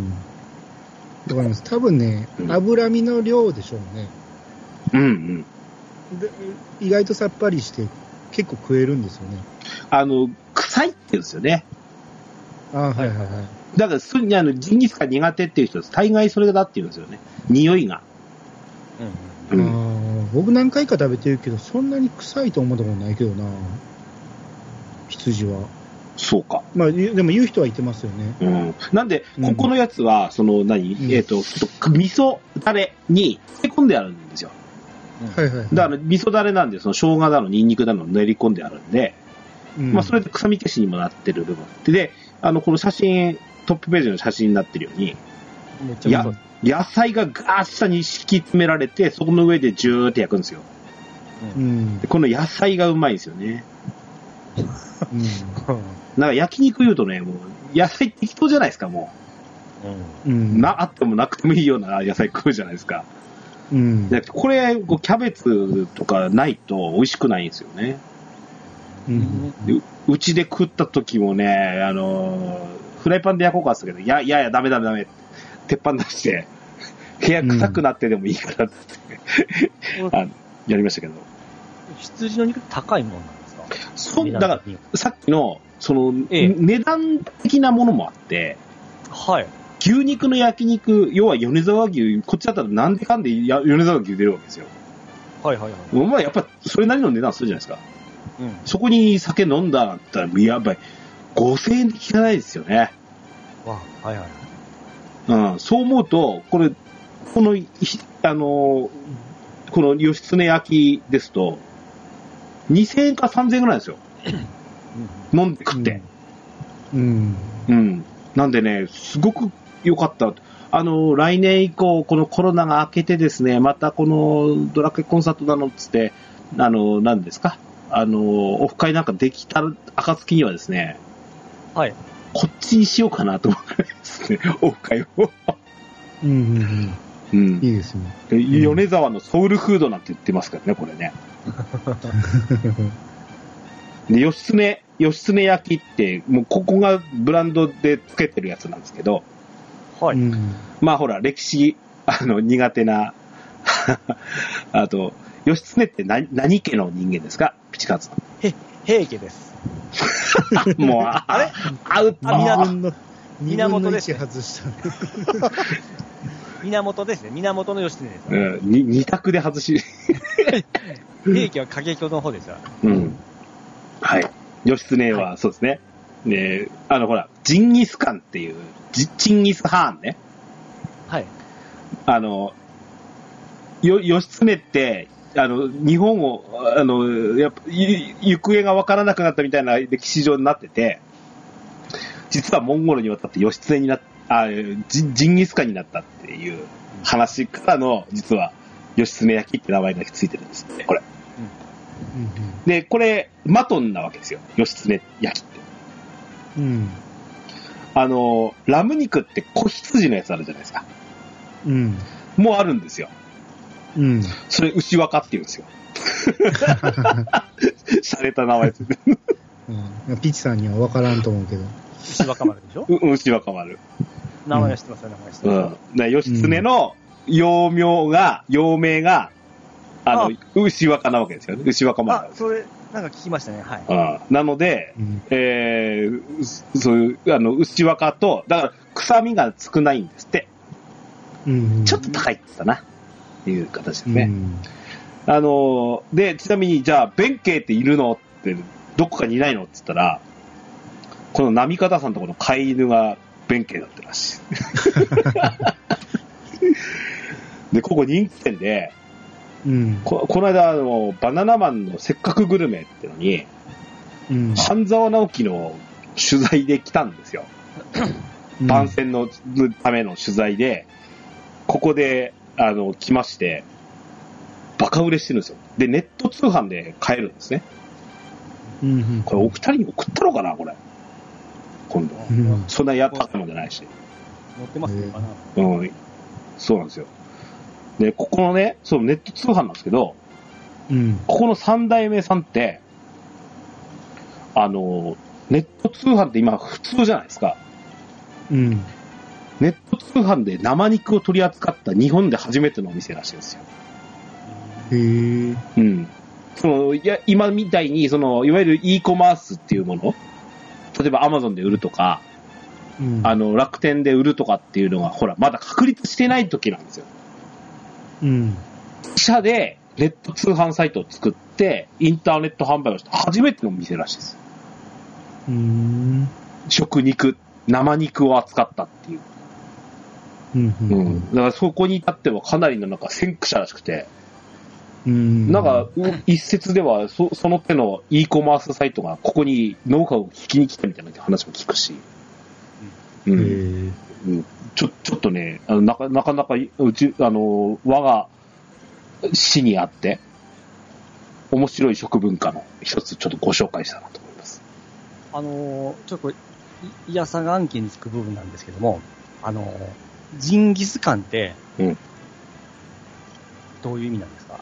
わかります。多分ね、うん、脂身の量でしょうね。 うんうん。 で、意外とさっぱりして結構食えるんですよね。 あの、臭いって言うんですよね。 ああ、はいはいはい。 だから、すにあの、ジンギスカン苦手っていう人は大概それだって言うんですよね。匂いが。 うん。うん、あ僕何回か食べてるけど、そんなに臭いと思ったことないけどな。羊は。 そうか。 まあ、でも言う人は言ってますよね。 うん。なんで、ここのやつは、その何、うん、えっ、ー、と、味噌だれに漬け込んであるんですよ。 はいはいはい。 だから、味噌だれなんで、その生姜だの、ニンニクだの練り込んであるんで、うん、まあ、それで臭み消しにもなってる部分。で、あの、この写真、トップページの写真になってるように、 めっちゃや野菜がガーッ下に敷き詰められて、そこの上でジューって焼くんですよ。うん、でこの野菜がうまいんですよね。うん、なんか焼肉言うとね、もう野菜適当じゃないですか、もう。うん、なあってもなくてもいいような野菜食うじゃないですか。うん、でこれ、こうキャベツとかないと美味しくないんですよね。うん、でうちで食った時もね、あのー、フライパンで焼こうかって言ったけど、いやいやいや、ダメダメダメ。鉄板出して、部屋臭くなってでもいいからって、うん、あやりましたけど。 羊の肉高いもんなんですか？ そう、だから、さっきの、その、ええ、値段的なものもあって、 はい。 牛肉の焼肉、要は米沢牛、こっちだったらなんでかんで米沢牛出るわけですよ。 はいはいはい。 まあやっぱそれなりの値段するじゃないですか。うん。そこに酒飲んだったら、やっぱりごせんえんで効かないですよね。 わはいはい。 うん、そう思うと、これ、この、あの、この義経焼きですと、にせんえんかさんぜんえんぐらいですよ。うん、飲んで食って。うん。うん。なんでね、すごく良かった。あの、来年以降、このコロナが明けてですね、またこのドラクエコンサートだのっつって、あの、何ですか、あの、オフ会なんかできた暁にはですね、 はい。 こっちにしようかなと思いますね、オフ会を。 うんうんうん。うん、いいですね。 米沢のソウルフードなんて言ってますからね、これね。で、義経、義経焼きって、もうここがブランドでつけてるやつなんですけど、 はい。 まあほら、歴史、あの、苦手な、あと、義経って何、何家の人間ですか？ピチカーツさん。 へ、平家です。 もう、あれアウト。 にぶんの源いち外した。 源ですね。源義経です、 うん、に二択で外し。 平家は影京の方ですよ。 うん。はい。義経は、そうですね。ね、あの、ほら、ジンギスカンっていう、ジチンギスハーンね。 はい。 あの、よ、義経って、あの、日本を、あの、やっぱ、行方がわからなくなったみたいな歴史上になってて、実はモンゴルに渡って義経になっあジ、ジンギスカンになったっていう話からの、実は、義経焼きって名前がついてるんですね、これ。うん、で、これ、マトンなわけですよ、義経焼きって。 うん。 あの、ラム肉って子羊のやつあるじゃないですか。 うん。 もうあるんですよ。 うん。 それ、牛若って言うんですよ。洒落た名前ですね。 うん。ピチさんには分からんと思うけど。 牛若丸でしょ？ う、牛若丸。 名前は知ってますよ、名前知ってます。 うん。で、義経の幼名が、幼名が、あの、あ牛若なわけですよね。牛若丸。 あ、それ、なんか聞きましたね、はい。 うん。なので、うん、えー、そういう、あの、牛若と、だから、臭みが少ないんですって。うん。ちょっと高いって言ったな。っていう形ですね。うん、あの、で、ちなみに、じゃあ、弁慶っているのって、どこかにいないのって言ったら、この波方さんとこの飼い犬が弁慶だったらしい。で、ここ人気店で、うん、こ, この間あの、バナナマンのせっかくグルメってのに、うん、半沢直樹の取材で来たんですよ。うん、番宣のための取材で、ここで、あの、来まして、バカ売れしてるんですよ。で、ネット通販で買えるんですね。うん、これお二人に送ったのかな、これ。今度。うん、そんなやったもんじゃないし。 持ってますかな、 うん。そうなんですよ。で、ここのね、そのネット通販なんですけど、うん、ここの三代目さんって、あの、ネット通販って今普通じゃないですか。うん。ネット通販で生肉を取り扱った日本で初めてのお店らしいんですよ。へぇー。うん。その、いや、今みたいに、その、いわゆる e コマースっていうもの、例えば Amazon で売るとか、うん、あの、楽天で売るとかっていうのが、ほら、まだ確立してない時なんですよ。うん。自社でネット通販サイトを作って、インターネット販売をした初めての店らしいです。うーん。食肉、生肉を扱ったっていう。うんうんうん、だからそこに至ってはかなりのなんか先駆者らしくて、うんなんか一説では そ, その手の e コマースサイトがここにノウハウを聞きに来たみたいな話も聞くし、うんうんうん、ちょちょっとねあのなかなかなかうちあの我が市にあって面白い食文化の一つちょっとご紹介したなと思います。 あのちょっといやさが案件につく部分なんですけども、あのジンギスカンって、うん、どういう意味なんですか？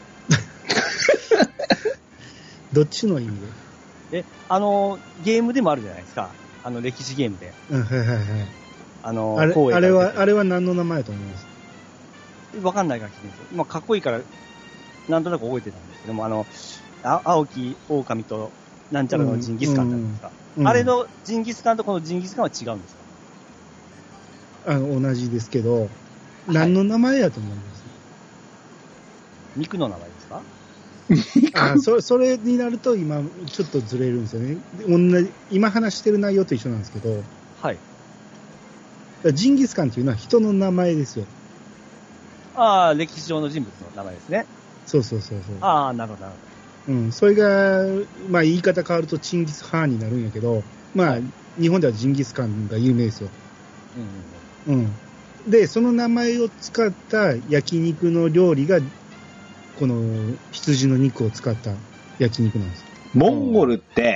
どっちの意味で？え、あの、ゲームでもあるじゃないですか。あの、歴史ゲームで。 うん、はいはいはい。 あの、 あれ、あれは、あれは何の名前だと思います？ わかんないから聞いてるんですよ。まあ、かっこいいから、なんとなく覚えてたんですけども、あの、あ青き狼と、なんちゃらのジンギスカンなんですか、うんうん、あれのジンギスカンとこのジンギスカンは違うんですか？ あの、同じですけど、何の名前やと思います？はい、 肉の名前ですか？ あそ, それになると今ちょっとずれるんですよね。同じ今話してる内容と一緒なんですけど、 はい。 ジンギスカンっていうのは人の名前ですよ。 ああ、歴史上の人物の名前ですね。 そうそうそうそう。 ああ、なるほどなるほど。うん、それがまあ言い方変わるとチンギスハーンになるんやけど、まあ、はい、日本ではジンギスカンが有名ですよ。うん、うん。でその名前を使った焼肉の料理がこの羊の肉を使った焼肉なんです。 モンゴルって、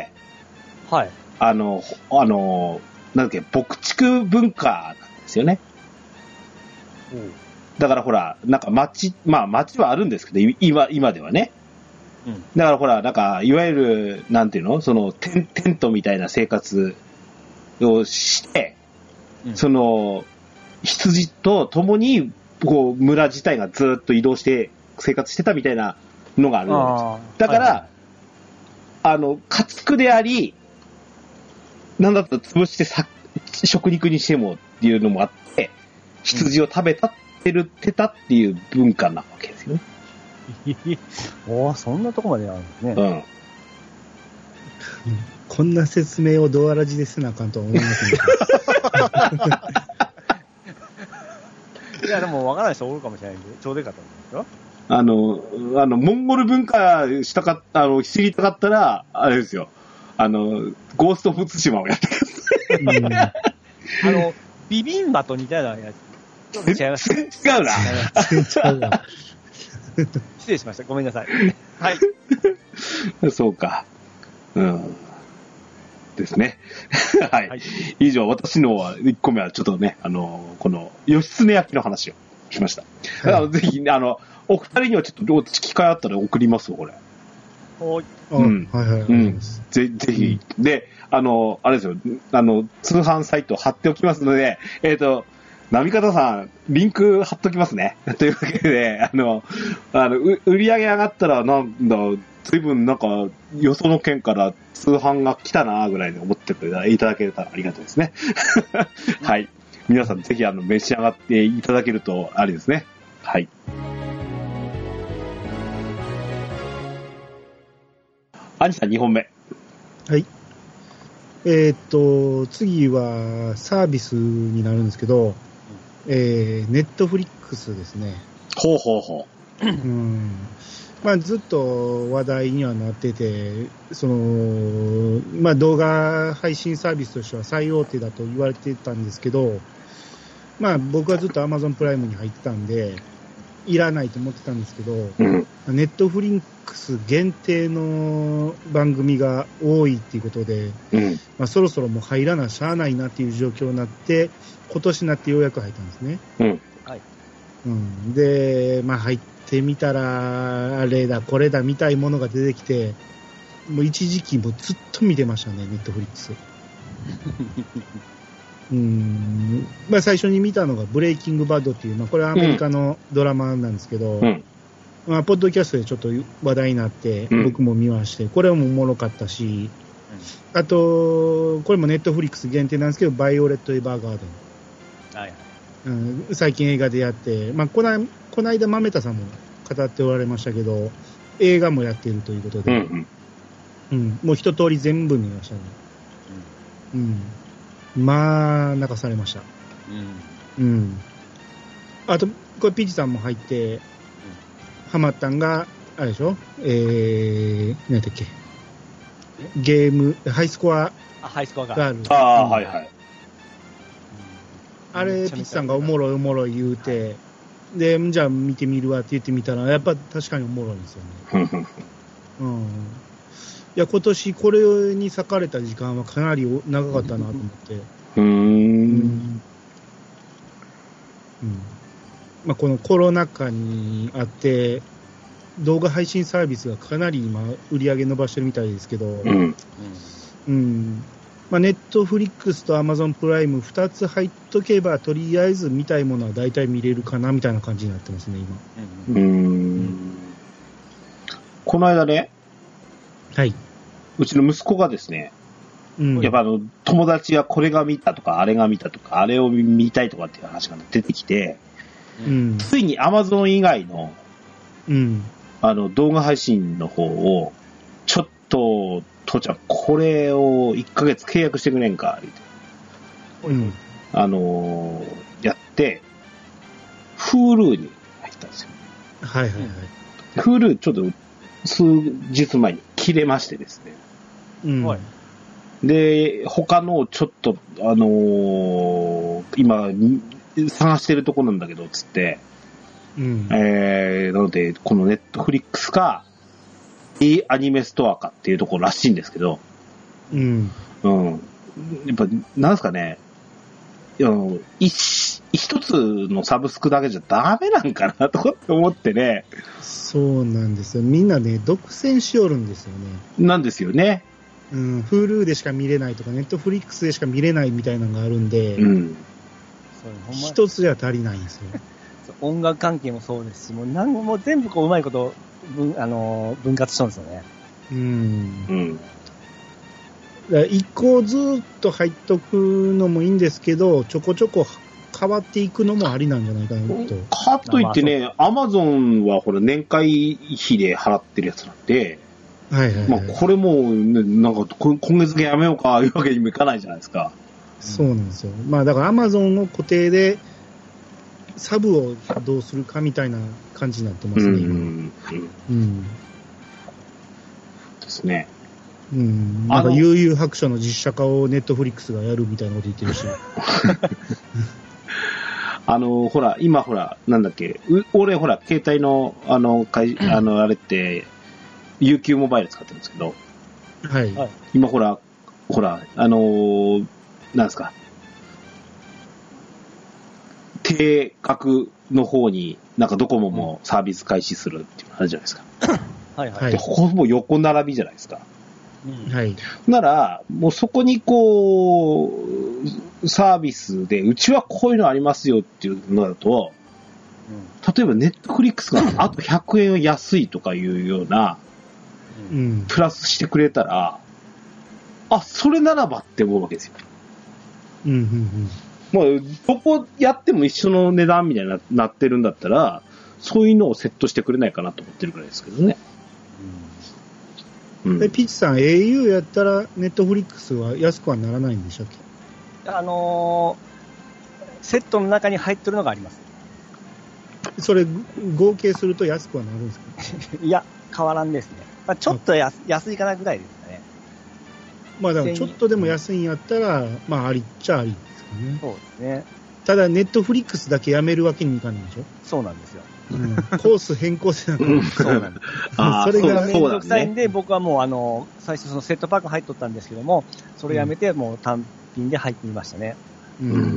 はい。 あの、あの、なんだっけ、牧畜文化なんですよね。だからほら、なんか町、まあ町はあるんですけど、今、今ではね。うん、だからほら、なんか、いわゆる、なんていうのそのテン、テントみたいな生活をして、うん、その、羊と共に、こう、村自体がずっと移動して、生活してたみたいなのがあるんです。だから、はいはい、あの、家畜であり、なんだったら潰してさ食肉にしてもっていうのもあって、羊を食べたってるってたっていう文化なわけですよね。 おー、そんなとこまであるんですね。 うん。 うんこんな説明をドアラジでせなあかんとは思いませんでした。 いや、でも分からない人おるかもしれないんで、ちょうどよかったんですよ。 あの、あの、モンゴル文化したかった、あの、知りたかったら、あれですよ。あの、ゴースト・オブ・ツシマをやってください。 うん、 あの、ビビンバと似たようなやつ。ちょっと違います。 違うな。 全然違うわ。 失礼しました。ごめんなさい。はい。 そうか。うん。ですね。はい、 はい。 以上、私のいっこめはちょっとね、あの、この、義経焼きの話をしました。だからぜひ、あの、お二人にはちょっと、機会あったら送りますよ、これ。 おい。 うんはいはい。 うん。ぜ、ぜひ。で、あの、あれですよ、あの、通販サイト貼っておきますので、えっと、波方さん、リンク貼っときますね。というわけで、あの、あの、う売り上げ上がったら、なんだ、随分なんか、よその県から通販が来たなぐらいに思っていただけたらありがたいですね。はい。皆さんぜひ、あの、召し上がっていただけるとありですね。はい。アニさんにほんめ。 はい。えーっと、次はサービスになるんですけど、えー、ネットフリックスですね。 ほうほうほう。うんまあ、ずっと話題にはなってて、その、まあ、動画配信サービスとしては最大手だと言われてたんですけど、まあ、僕はずっと Amazon プライムに入ってたんで、いらないと思ってたんですけど、 う。うん。 ネットフリックス限定の番組が多いっていうことで、 うん。 まあ、そろそろもう入らなしゃあないなっていう状況になって、今年になってようやく入ったんですね。 うん。 はい。 うん、で、まあ入ってみたら、あれだ、これだみたいものが出てきて、もう一時期もうずっと見てましたね、ネットフリックス。うんまあ、最初に見たのがブレイキングバッドっていう、まあ、これはアメリカのドラマなんですけど、 うん。 まあ、ポッドキャストでちょっと話題になって、 うん僕も見まして、これもおもろかったし、あと、これもネットフリックス限定なんですけど、バイオレット・エヴァーガーデン。 はい。 うん、最近映画でやって、まあ、このこの間、豆田さんも語っておられましたけど、映画もやっているということで、 うん。 うん、もう一通り全部見ましたね。うん。まあ、泣かされました。 うん。 うん。あと、これ、ピーチさんも入って、ハマったんが、あれでしょえー、何だっけゲーム、ハイスコアあ、ハイスコアが。 ガール。 ああ、 うんはいはい。 あれ、ピッチさんがおもろいおもろい言うて、で、じゃあ見てみるわって言ってみたら、やっぱ確かにおもろいんですよね。 ふんふんうん。いや、今年これに割かれた時間はかなり長かったなと思って。 うー。 うんん。まあ、このコロナ禍にあって、動画配信サービスがかなり今、売り上げ伸ばしてるみたいですけど、 うん。 うん。まあ、ネットフリックスとアマゾンプライムふたつ入っとけば、とりあえず見たいものは大体見れるかなみたいな感じになってますね、今。 うーん。この間ね、 はい。 うちの息子がですね、 うん。 やっぱあの、友達がこれが見たとか、あれが見たとか、あれを見たいとかっていう話が出てきて、 うん。 ついに Amazon 以外の、 うん。 あの、動画配信の方を、ちょっと、父ちゃん、これをいっかげつ契約してくれんか、言うてうん。 あのーやって、Hulu に入ったんですよ。 はいはいはい。 Hulu ちょっと数日前に切れましてですね。 うん。 はいで、他のちょっと、あのー今、探してるとこなんだけど、つって、 うん。 えー、なので、このネットフリックスか、e アニメストアかっていうところらしいんですけど、 うん。 うん。やっぱ、なんですかね、いや一一つのサブスクだけじゃダメなんかなとかって思ってね、 そうなんですよ。みんなね、独占しおるんですよね。 なんですよね。 うん。Hulu でしか見れないとか、Netflix でしか見れないみたいなのがあるんで、 うん。 そうほんま一つじゃ足りないんですよ。 そう音楽関係もそうですし、もうなんもう全部こううまいこと分あの分割したんですよね。 うん。 うん。 だから一個ずっと入っとくのもいいんですけど、ちょこちょこ変わっていくのもありなんじゃないかなと。 かといってね、アマゾンはほら年会費で払ってるやつなんで、 はいはいはい、 まあこれも、ね、なんか今月でやめようかいうわけにもいかないじゃないですか。 そうなんですよ。まあだからアマゾンの固定でサブをどうするかみたいな感じになってますね。うん。うん。うん、 ですね。 うん。なんか悠々白書の実写化をネットフリックスがやるみたいなこと言ってるし。 あの、ほら、今ほら、なんだっけ、俺ほら、携帯の、あの、会あの、あれって、ユーキュー モバイル使ってるんですけど、 はい。 今ほら、ほら、あのー、なんですか、定額の方に、なんかドコモもサービス開始するっていうのあるじゃないですか。 はいはい。 で、ほぼ横並びじゃないですか。 うん、 はい。 なら、もうそこにこう、サービスで、うちはこういうのありますよっていうのだと、うん、例えばネットフリックスがあとひゃくえん安いとかいうような、うん、プラスしてくれたら、あ、それならばって思うわけですよ。 うんうんうん。 もう、どこやっても一緒の値段みたいに な, なってるんだったら、そういうのをセットしてくれないかなと思ってるくらいですけどね。 うん、えピッチさん、エーユー やったら、ネットフリックスは安くはならないんでしたっけ？ あのー、セットの中に入ってるのがあります。 それ、合計すると安くはなるんですか？ いや、変わらんですね。まあ、ちょっと安安いかなぐらいですかね。 まあ、だからちょっとでも安いんやったら、まあ、ありっちゃありですかね。 そうですね。 ただ、ネットフリックスだけやめるわけにいかないでしょ？ そうなんですよ。 うん、コース変更せなくて、 そうなんです。 あそれがめんどくさいんで、ね、僕はもうあの最初そのセットパック入っとったんですけども、それやめてもう単品で入ってみましたね。 うんうん、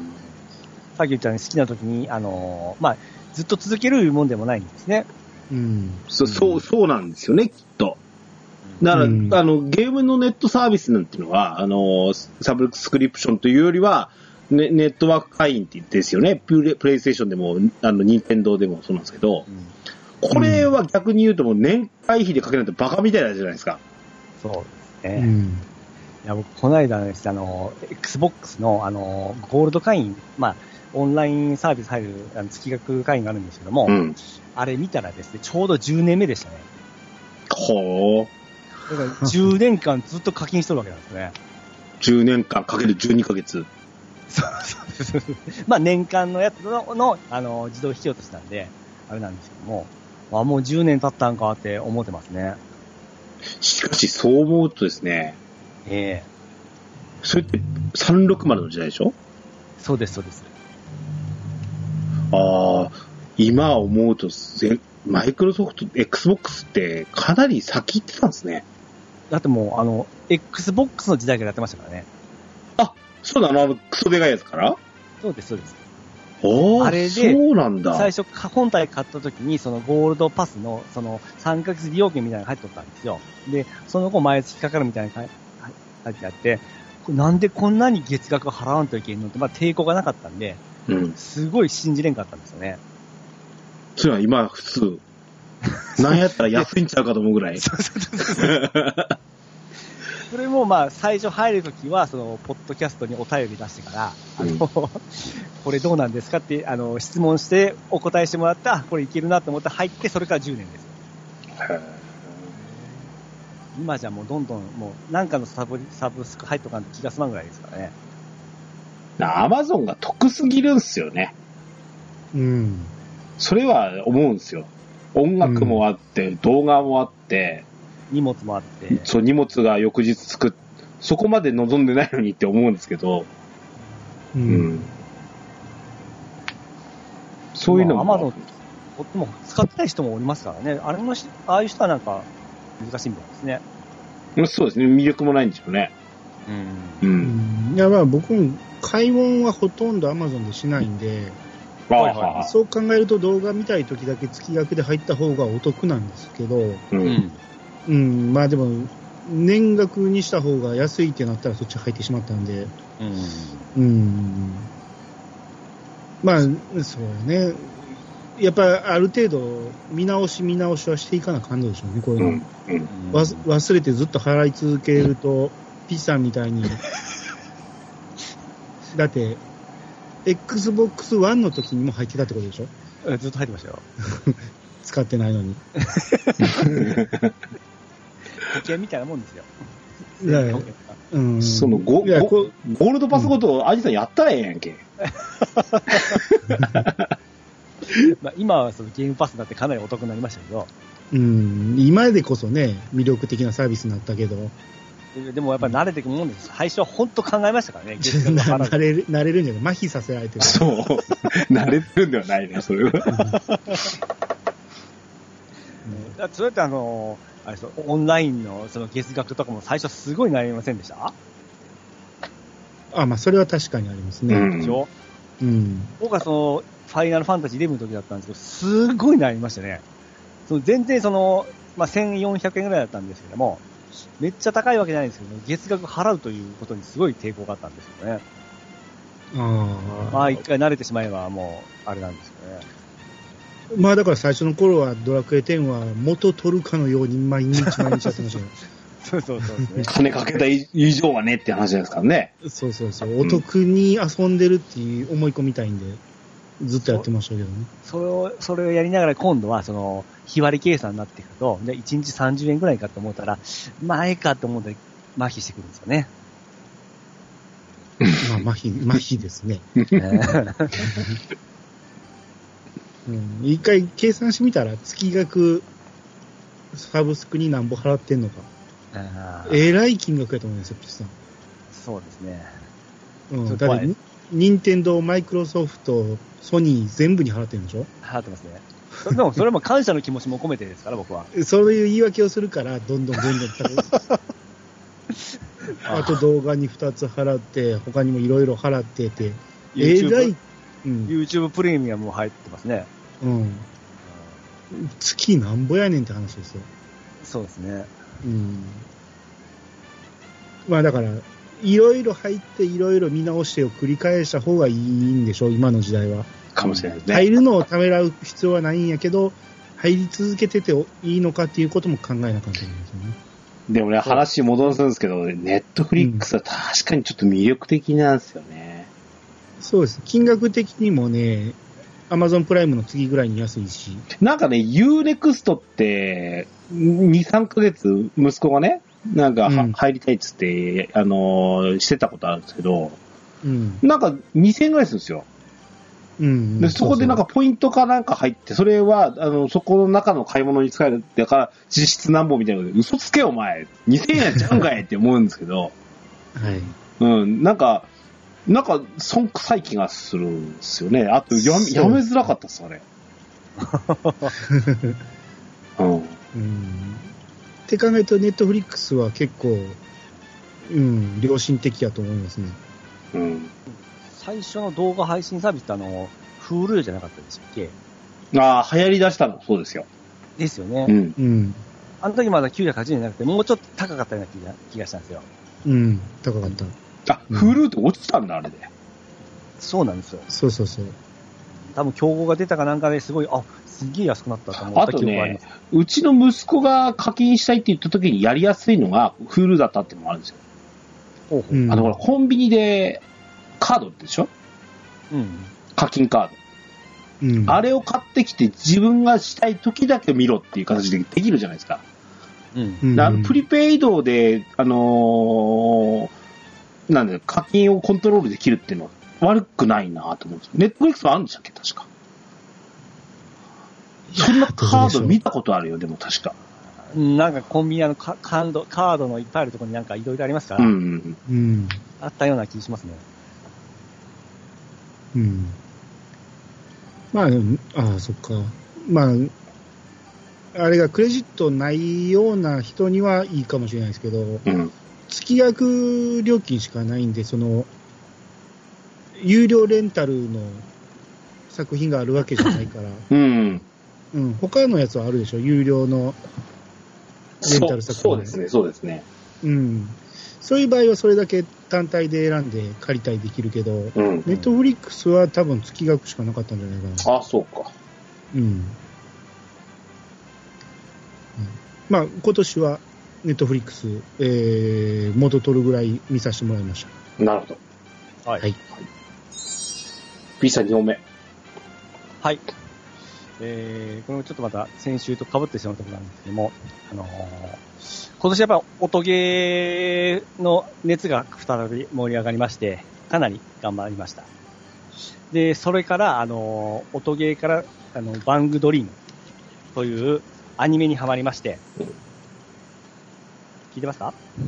さっき言ったように好きな時にあのまあずっと続けるもんでもないんですね。 うん、 そそうそうなんですよね、きっと。だから、うん、あのゲームのネットサービスなんていうのはあのサブスクリプションというよりは。ね、ネットワーク会員って言ってですよね。プレ、プレイステーションでも、あの、任天堂でもそうなんですけど、うん、これは逆に言うともう年会費でかけないとバカみたいなじゃないですか。 そうですね。うん、いや、僕、この間です、あの、Xbox の、あの、ゴールド会員、まあ、オンラインサービス入る、あの月額会員があるんですけども、うん、あれ見たらですね、ちょうどじゅうねんめでしたね。 ほう。だからじゅうねんかんずっと課金しとるわけなんですね。 じゅうねんかんかけるじゅうにかげつ。 そうそうそう。まあ年間のやつの、の、あの、自動引き落としなんで、あれなんですけども、あ、もうじゅうねん経ったんかって思ってますね。 しかしそう思うとですね。 ええー。それってさんろくまるの時代でしょ？ そうです、そうです。 ああ、今思うと、マイクロソフト、Xbox ってかなり先行ってたんですね。 だってもう、あの、Xbox の時代からやってましたからね。 あ、そうだ、あの、クソでかいやつからそうです、そうです。 おー、 あれで、 そうなんだ。 最初、本体買った時に、そのゴールドパスの、そのさんかげつ利用券みたいなのが入っとったんですよ。で、その後毎月かかるみたいなのが入ってあって、なんでこんなに月額払わんといけんのって、まあ抵抗がなかったんで、うん、すごい信じれんかったんですよね。 それは今普通。なんやったら安いんちゃうかと思うぐらい。そうそうそうそれもまあ最初入るときはそのポッドキャストにお便り出してから、あの、うん、これどうなんですかってあの質問してお答えしてもらった、これいけるなと思って入ってそれからじゅうねんですよ。今じゃもうどんどんもうなんかのサブサブスク入っとかんと気が済まんぐらいですからね。 アマゾンが得すぎるんすよね。 うん。 それは思うんですよ。音楽もあって、うん、動画もあって。 荷物もあって。 そう、荷物が翌日つく。そこまで望んでないのにって思うんですけど。 うん。うん、 そういうのも。 アマゾン、とっても使ってない人もおりますからね。あれのし、ああいう人はなんか難しいみたいですね。 そうですね。魅力もないんでしょうね。 うん。 うん。 うん、いや、まあ僕も買い物はほとんどアマゾンでしないんで、はいはい、そう考えると動画見たい時だけ月額で入った方がお得なんですけど、 うん。 うん、まあでも、年額にした方が安いってなったらそっち入ってしまったんで、 うん。 うん。まあ、そうね。やっぱりある程度見直し見直しはしていかな感じでしょうね、こういうの。うんうん、忘れてずっと払い続けると、ピッさんみたいに、だって、 Xbox One の時にも入ってたってことでしょ？ えずっと入ってましたよ。 使ってないのに。 保険みたいなもんですよ。 いやいやうん、 そのゴ、 いやゴ、ゴールドパスごとアジさんやったらええやんけ。 まあ今はそのゲームパスになってかなりお得になりましたけど。 うん、今でこそね、魅力的なサービスになったけど。 でもやっぱり慣れていくもんです。最初は本当考えましたからね。慣れる、慣れるんじゃない麻痺させられてる。 そう。慣れてるんではないね、それは。 だってそれってあの、あれそう、オンラインのその月額とかも最初すごい悩みませんでした？ あ、まあそれは確かにありますね。 でしょ？ うん。 僕はその、ファイナルファンタジーイレブンの時だったんですけど、すごい悩みましたね。その全然その、まあせんよんひゃくえんぐらいだったんですけども、めっちゃ高いわけじゃないんですけど、月額払うということにすごい抵抗があったんですよね。 ああ。 まあ一回慣れてしまえばもう、あれなんですよね。 まあだから最初の頃はドラクエテンは元取るかのように毎日毎日やってましたよ。 そうそうそうですね。 金かけた以上はねって話ですからね。 そうそうそう。お得に遊んでるっていう思い込みたいんで、ずっとやってましたけどね。 それを、それをやりながら今度はその、日割り計算になっていくと、で、いちにちさんじゅうえんくらいかと思ったら、前かと思って麻痺してくるんですよね。 まあ、麻痺、麻痺ですね。うん、一回計算してみたら、月額、サブスクに何ぼ払ってんのか。えらい金額やと思うんですよ、ピッチさん。 そうですね。 うん、だって、任天堂、マイクロソフト、ソニー全部に払ってるんでしょ？ 払ってますね。それでも、それも感謝の気持ちも込めてですから、僕は。 そういう言い訳をするから、どんどんどんどん高い。あと動画にふたつ払って、他にもいろいろ払ってて、えらい、 うん、YouTube プレミアムも入ってますね。 うん。月なんぼやねんって話ですよ。 そうですね。 うん。まあだから、いろいろ入っていろいろ見直してを繰り返した方がいいんでしょう、今の時代は。 かもしれないですね。 入るのをためらう必要はないんやけど、入り続けてていいのかっていうことも考えなきゃいけないんですよね。 でもね、話戻すんですけど、ネットフリックスは確かにちょっと魅力的なんですよね。 うん、そうです。金額的にもね、アマゾンプライムの次ぐらいに安いし。 なんかね、ユーネクストって、に、さんかげつ息子がね、なんか、うん、入りたいっつって、あのー、してたことあるんですけど、 うん、 なんかにせんえんぐらいするんですよ。 うん、 でそこでなんかポイントかなんか入って、それは、あの、そこの中の買い物に使える。だから、実質なんぼみたいなので、嘘つけお前、にせんえんやっちゃうんかいって思うんですけど、 はい。 うん、なんか、なんか、損臭い気がするんですよね。あと、やめ、やめづらかったっす、あれ。うん。 うん。って考えると、ネットフリックスは結構、うん、良心的やと思いますね。 うん。 最初の動画配信サービスってあの、Hulu じゃなかったでしたっけ？ ああ、流行り出したの、そうですよ。 ですよね。 うん。 うん。 あの時まだきゅうひゃくはちじゅうえんじゃなくて、もうちょっと高かったような気が、気がしたんですよ。 うん、高かった。 あ、Hulu って落ちたんだ、あれで。 そうなんですよ。 そうそうそう。 多分競合が出たかなんかですごい、あ、すげえ安くなったと思った記憶があります。 あとね、うちの息子が課金したいって言った時にやりやすいのが Hulu だったっていうのもあるんですよ。 ほうほう。 うん、 あの、ほら、コンビニでカードでしょ？ うん。 課金カード。 うん。 あれを買ってきて自分がしたい時だけ見ろっていう形でできるじゃないですか。 うん。 うん、 あのプリペイドで、あのー、なんで、課金をコントロールできるっていうのは悪くないなと思うんですよ。ネットフリックスはあるんでしたっけ、確か。そんなカード見たことあるよ、でも確か。 なんかコンビニのカード、カードのいっぱいあるところになんかいろいろありますから、 うん。 うん。 あったような気がしますね。 うん。まあ、ああ、そっか。まあ、あれがクレジットないような人にはいいかもしれないですけど、 うん、 月額料金しかないんで、その、有料レンタルの作品があるわけじゃないから、 うん。 うん、他のやつはあるでしょ、有料のレンタル作品。 そうですね、そうですね。 うん。そういう場合はそれだけ単体で選んで借りたりできるけど、 うん、 ネットフリックスは多分月額しかなかったんじゃないかな。 あ、そうか。 うん。うん、まあ、今年はネットフリックス、えー、元取るぐらい見させてもらいました。 なるほど。 はい。はい。 B さんにほんめ。 はい。えー、これもちょっとまた先週と被ってしまうところなんですけども、あのー、今年やっぱ音ゲーの熱が再び盛り上がりまして、かなり頑張りました。で、それから、あのー、音ゲーから、あの、バングドリームというアニメにハマりまして、うん、聞いてますか？うん、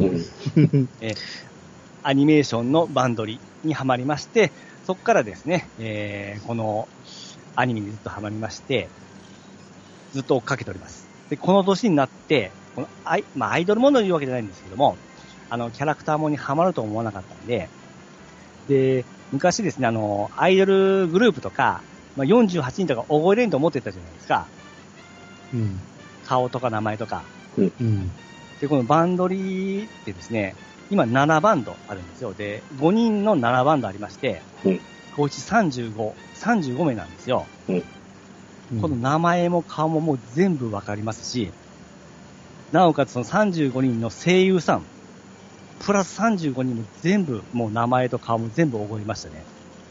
えー、アニメーションのバンドリにハマりまして、そこからですね、えー、このアニメにずっとハマりまして、ずっと追っかけております。で、この年になって、このアイ、まあ、アイドルものを言うわけじゃないんですけども、あの、キャラクターもにハマると思わなかったんで、で、昔ですね、あの、アイドルグループとか、まあ、よんじゅうはちにんとか覚えれんと思ってたじゃないですか。うん。顔とか名前とか。うん。で、このバンドリーってですね、今ななバンドあるんですよ。で、ごにんのななバンドありまして、うん。合計さんじゅうご、さんじゅうごめいなんですよ。うん。この名前も顔ももう全部わかりますし、なおかつそのさんじゅうごにんの声優さん、プラスさんじゅうごにんも全部、もう名前と顔も全部覚えましたね。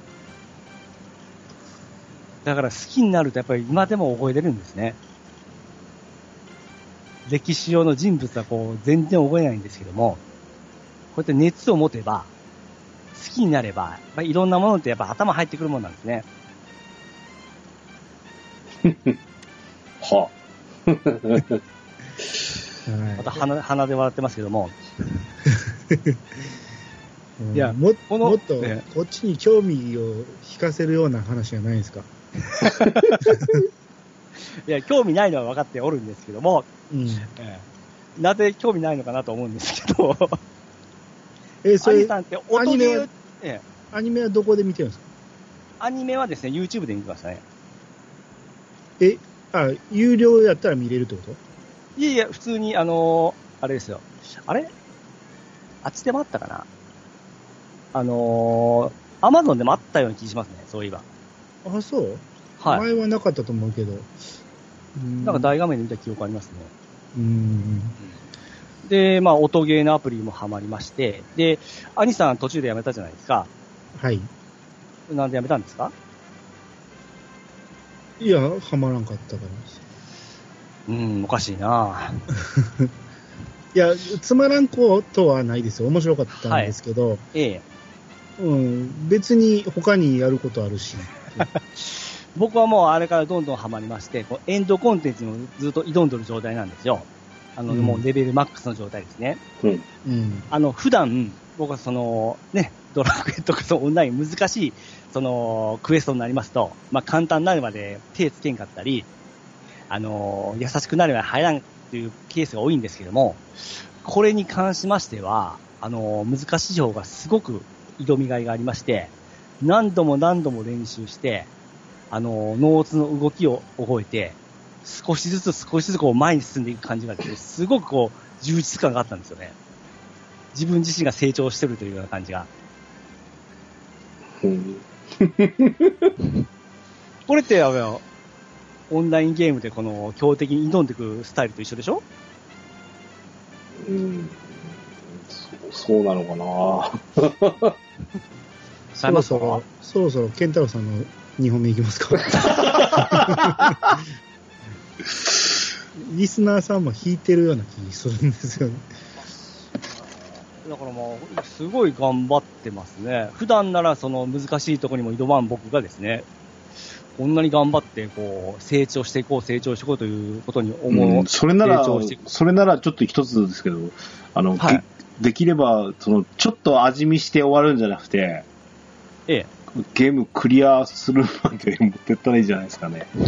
だから好きになるとやっぱり今でも覚えれるんですね。歴史上の人物はこう全然覚えないんですけども、こうやって熱を持てば、好きになれば、やっぱりいろんなものってやっぱ頭入ってくるもんなんですね。はぁ。また鼻、鼻で笑ってますけども。 いや、も、もっと、ね、こっちに興味を引かせるような話じゃないですか。 いや、興味ないのは分かっておるんですけども、うんえー、なぜ興味ないのかなと思うんですけど、 えー、それ、 アニさんって音アニメは、 えー、アニメはどこで見てるんですか？ アニメはですね、YouTube で見てましたね。 え、あ、有料やったら見れるってこと？ いやいや、普通に、あのー、あれですよ。あれあっちでもあったかなあのー、Amazon でもあったような気しますね、そういえば。 あ、そう？ はい。 前はなかったと思うけど。 んなんか大画面で見た記憶ありますね。うん。で、まあ、音ゲーのアプリもハマりまして、で、兄さん途中で辞めたじゃないですか。 はい。 なんで辞めたんですか？ いや、ハマらんかったからです。 うん、おかしいなぁ。 いや、つまらんことはないですよ。面白かったんですけど、はい、 ええ。 うん、別に他にやることあるし。 僕はもうあれからどんどんハマりまして、こうエンドコンテンツにもずっと挑んでる状態なんですよ。あの、うん、もうレベルマックスの状態ですね。うん。うん、あの、普段、僕はその、ね、ドラクエとかそのオンライン難しい、その、クエストになりますと、まあ簡単になるまで手つけんかったり、あの、優しくなるまで入らんっていうケースが多いんですけども、これに関しましては、あの、難しい方がすごく挑みがいがありまして、何度も何度も練習して、あの、ノーツの動きを覚えて、少しずつ少しずつこう前に進んでいく感じがですね、すごくこう、充実感があったんですよね。自分自身が成長してるというような感じが。これって、あの、オンラインゲームでこの強敵に挑んでいくスタイルと一緒でしょ？ うん、そ, そうなのかなそろそろ、そろそろ、ケンタロウさんのにほんめいきますかリスナーさんも弾いてるような気するんですよね。 だからもう、すごい頑張ってますね。普段ならその難しいところにも挑まん僕がですね、こんなに頑張って、こう、成長していこう、成長していこうということに思う。 うん、それなら、それならちょっと一つですけど、あの、はい、できれば、その、ちょっと味見して終わるんじゃなくて、 ええ。 ゲームクリアするまで持ってったらいいじゃないですかね。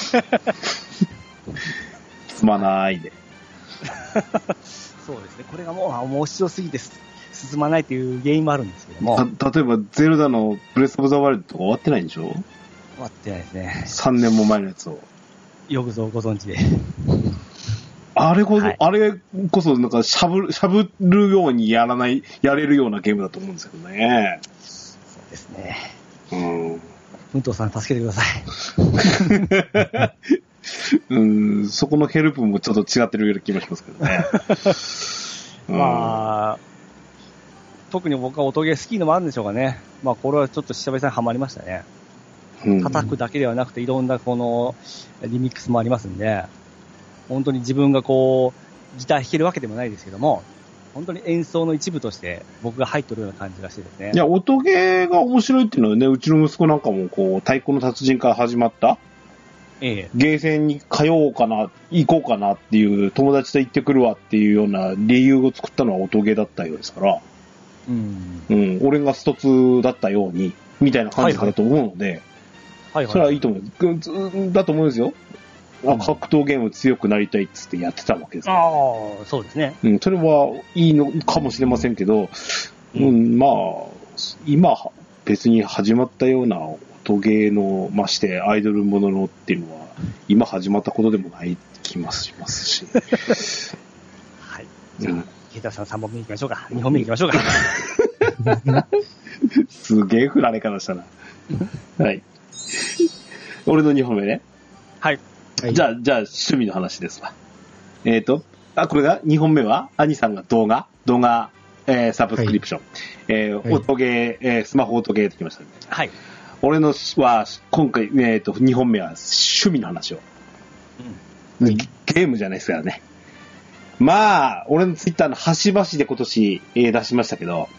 つまないで。 そうですね。これがもう面白すぎて進まないという原因もあるんですけども。 た例えば、ゼルダのブレスオブザワイルドとか終わってないんでしょ？ 終わってないですね。 さんねんも前のやつを。 よくぞご存知で。 あれこそ、はい、あれこそなんかしゃぶ、しゃぶるようにやらない、やれるようなゲームだと思うんですけどね。 そうですね。 うん。 武藤さん助けてください。 うん、そこのヘルプもちょっと違ってるような気もしますけどね。 まあ、特に僕は音ゲー好きのもあるんでしょうかね。まあこれはちょっと久々にハマりましたね。 叩くだけではなくて、いろんなこの、リミックスもありますんで、本当に自分がこう、ギター弾けるわけでもないですけども、本当に演奏の一部として僕が入ってるような感じがしてですね。 いや、音ゲーが面白いっていうのはね、うちの息子なんかもこう、太鼓の達人から始まった、 ええ、 ゲーセンに通おうかな、行こうかなっていう、友達と行ってくるわっていうような理由を作ったのは音ゲーだったようですから、 うん。 うん、俺がストツだったように、みたいな感じだと思うので、 はいはい。 それはいいと思う。だと思うんですよ。あ、格闘ゲーム強くなりたいっつってやってたわけですから。 ああ、そうですね。 うん、それはいいのかもしれませんけど、 うん、 うん、まあ、今、別に始まったような音ゲーの、ましてアイドルもののっていうのは、今始まったことでもない気もしますし。 はい。 じゃあ、 ケイタさんさんぼんめ行きましょうか。にほんめ行きましょうか。 すげえ振られ方したな。はい。俺のにほんめね。 はい。 はい、 じゃあ、じゃあ、趣味の話ですわ。えっ、ー、と、あ、これがにほんめは、兄さんが動画、動画、えー、サブスクリプション、はい、えー、音ゲー、えー、スマホ音ゲーときましたね。 はい。 俺のは、今回、えっ、ー、と、にほんめは趣味の話を。うん。ゲームじゃないですからね。まあ、俺のツイッターの端々で今年、えー、出しましたけど、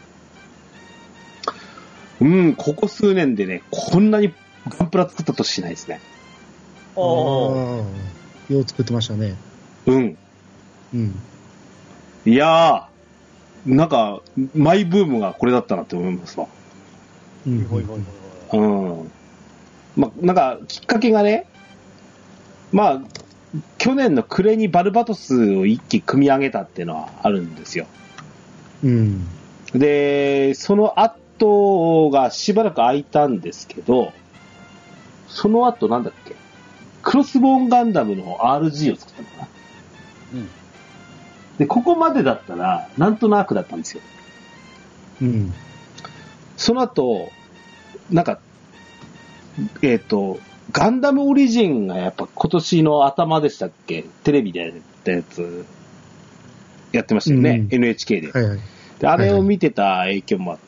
うん、ここ数年でね、こんなにガンプラ作ったとしないですね。 おー。よう作ってましたね。 うん。 うん。 いやー、なんか、マイブームがこれだったなって思いますわ。 うん。 ほいほいほい。 うん。ま、なんか、きっかけがね、まあ、去年の暮れにバルバトスを一気組み上げたっていうのはあるんですよ。 うん。 で、その後がしばらく空いたんですけど、その後なんだっけ、クロスボーンガンダムの アールジー を作ったのかな。 うん。 で、ここまでだったら、なんとなくだったんですよ。 うん。 その後、なんか、えっ、ー、と、ガンダムオリジンがやっぱ今年の頭でしたっけ、テレビでやったやつ、やってましたよね、うん、エヌエイチケー で。 はいはい。 で、あれを見てた影響もあって、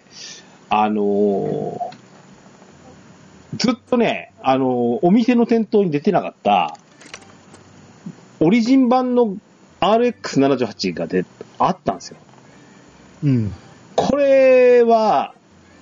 はいはい、あのー、ずっとね、あのー、お店の店頭に出てなかった、オリジン版の アールエックスななじゅうはち がであったんですよ。 うん。 これは、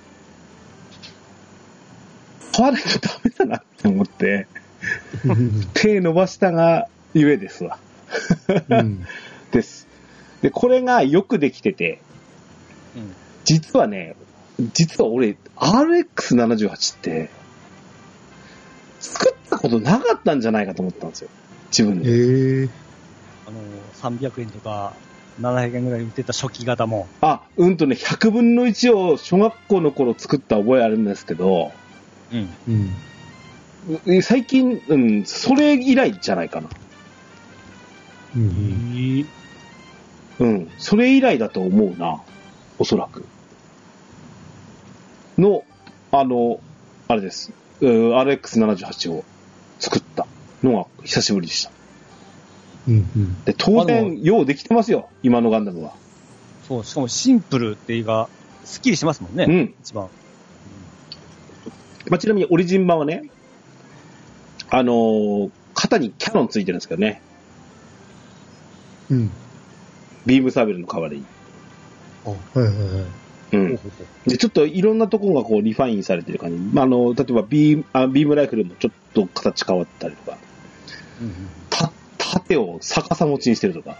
買わないとダメだなって思って、手伸ばしたがゆえですわ。うん、です。で、これがよくできてて、うん、実はね、実は俺、アールエックスななじゅうはち って、作ったことなかったんじゃないかと思ったんですよ。自分で。 へー。 あの、さんびゃくえんとか、ななひゃくえんぐらい売ってた初期型も。 あ、うんとね、ひゃくぶんのいちを小学校の頃作った覚えあるんですけど、 うんうん、最近、うん、それ以来じゃないかな。 うん、 うん、それ以来だと思うな、おそらく。の、あの、あれです。アールエックスななじゅうはち を作ったのが久しぶりでした。 うんうん、 で当然、ようできてますよ、今のガンダムは。 そう、しかもシンプルっていうか、スッキリしますもんね、 うん、 一番。 まあ、ちなみにオリジン版はね、あのー、肩にキャノンついてるんですけどね。 うん。 ビームサーベルの代わりに。 はいはいはい。 うん。で、ちょっといろんなところがこうリファインされてる感じ。まあ、あの、例えばビーム、あ、ビームライフルもちょっと形変わったりとか。 うんうん、 た、盾を逆さ持ちにしてるとか。